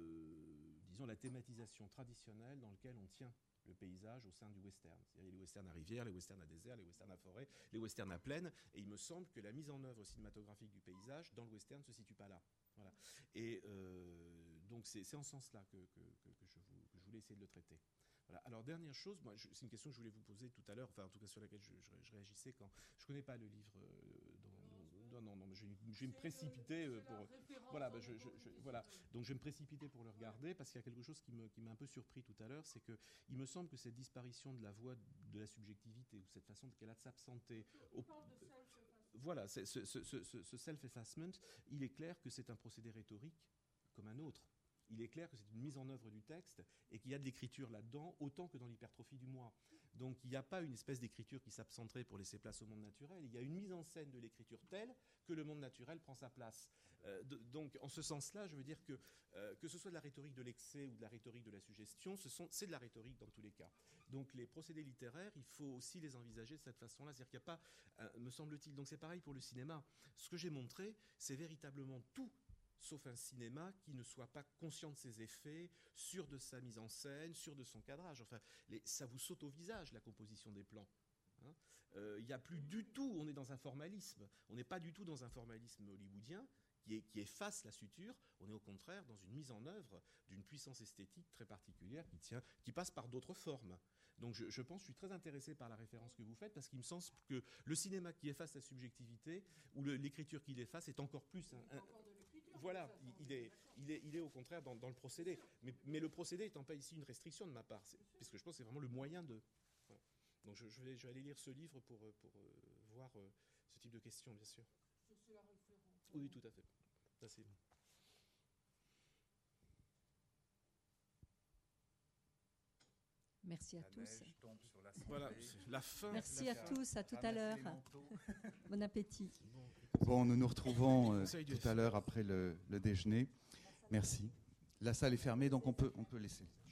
euh, disons, la thématisation traditionnelle dans laquelle on tient le paysage au sein du western. C'est-à-dire les westerns à rivière, les westerns à désert, les westerns à forêt, les westerns à plaine. Et il me semble que la mise en œuvre cinématographique du paysage dans le western ne se situe pas là. Voilà. Et euh, donc c'est, c'est en ce sens-là que, que, que, que, je vous, que je voulais essayer de le traiter. Voilà. Alors dernière chose, moi, je, c'est une question que je voulais vous poser tout à l'heure, enfin en tout cas sur laquelle je, je, je réagissais quand je connais pas le livre. Euh, dans, non, non, non, je, je vais me précipiter euh, pour. Voilà, bah, je, je, je, voilà. Donc je vais me précipiter pour le regarder parce qu'il y a quelque chose qui, me, qui m'a un peu surpris tout à l'heure, c'est que il me semble que cette disparition de la voix de la subjectivité ou cette façon qu'elle a de s'absenter. Au, voilà, c'est, ce, ce, ce, ce self-effacement, il est clair que c'est un procédé rhétorique comme un autre. Il est clair que c'est une mise en œuvre du texte et qu'il y a de l'écriture là-dedans, autant que dans l'hypertrophie du moi. Donc il n'y a pas une espèce d'écriture qui s'absenterait pour laisser place au monde naturel. Il y a une mise en scène de l'écriture telle que le monde naturel prend sa place. Euh, de, donc en ce sens-là, je veux dire que euh, que ce soit de la rhétorique de l'excès ou de la rhétorique de la suggestion, ce sont, c'est de la rhétorique dans tous les cas. Donc les procédés littéraires, il faut aussi les envisager de cette façon-là. C'est-à-dire qu'il n'y a pas, euh, me semble-t-il, donc c'est pareil pour le cinéma. Ce que j'ai montré, c'est véritablement tout, sauf un cinéma qui ne soit pas conscient de ses effets, sûr de sa mise en scène, sûr de son cadrage. Enfin, les, ça vous saute au visage, la composition des plans. Il hein euh, n'y a plus du tout, on est dans un formalisme. On n'est pas du tout dans un formalisme hollywoodien qui, est, qui efface la suture. On est au contraire dans une mise en œuvre d'une puissance esthétique très particulière qui, tient, qui passe par d'autres formes. Donc je, je pense, je suis très intéressé par la référence que vous faites parce qu'il me semble que le cinéma qui efface la subjectivité ou le, l'écriture qui l'efface est encore plus un, un, voilà, il est, il, est, il est au contraire dans, dans le procédé. Mais, mais le procédé étant pas ici une restriction de ma part, puisque je pense que c'est vraiment le moyen de... Voilà. Donc je, je, vais, je vais aller lire ce livre pour, pour euh, voir euh, ce type de questions, bien sûr. C'est la référence. Oui, tout à fait. Merci. Merci à la tous. Neige tombe sur la voilà, la fin. Merci la à fin. tous, à tout à l'heure. Bon appétit. Bon, nous nous retrouvons euh, tout à l'heure après le, le déjeuner. Merci. La salle est fermée, donc on peut, on peut laisser.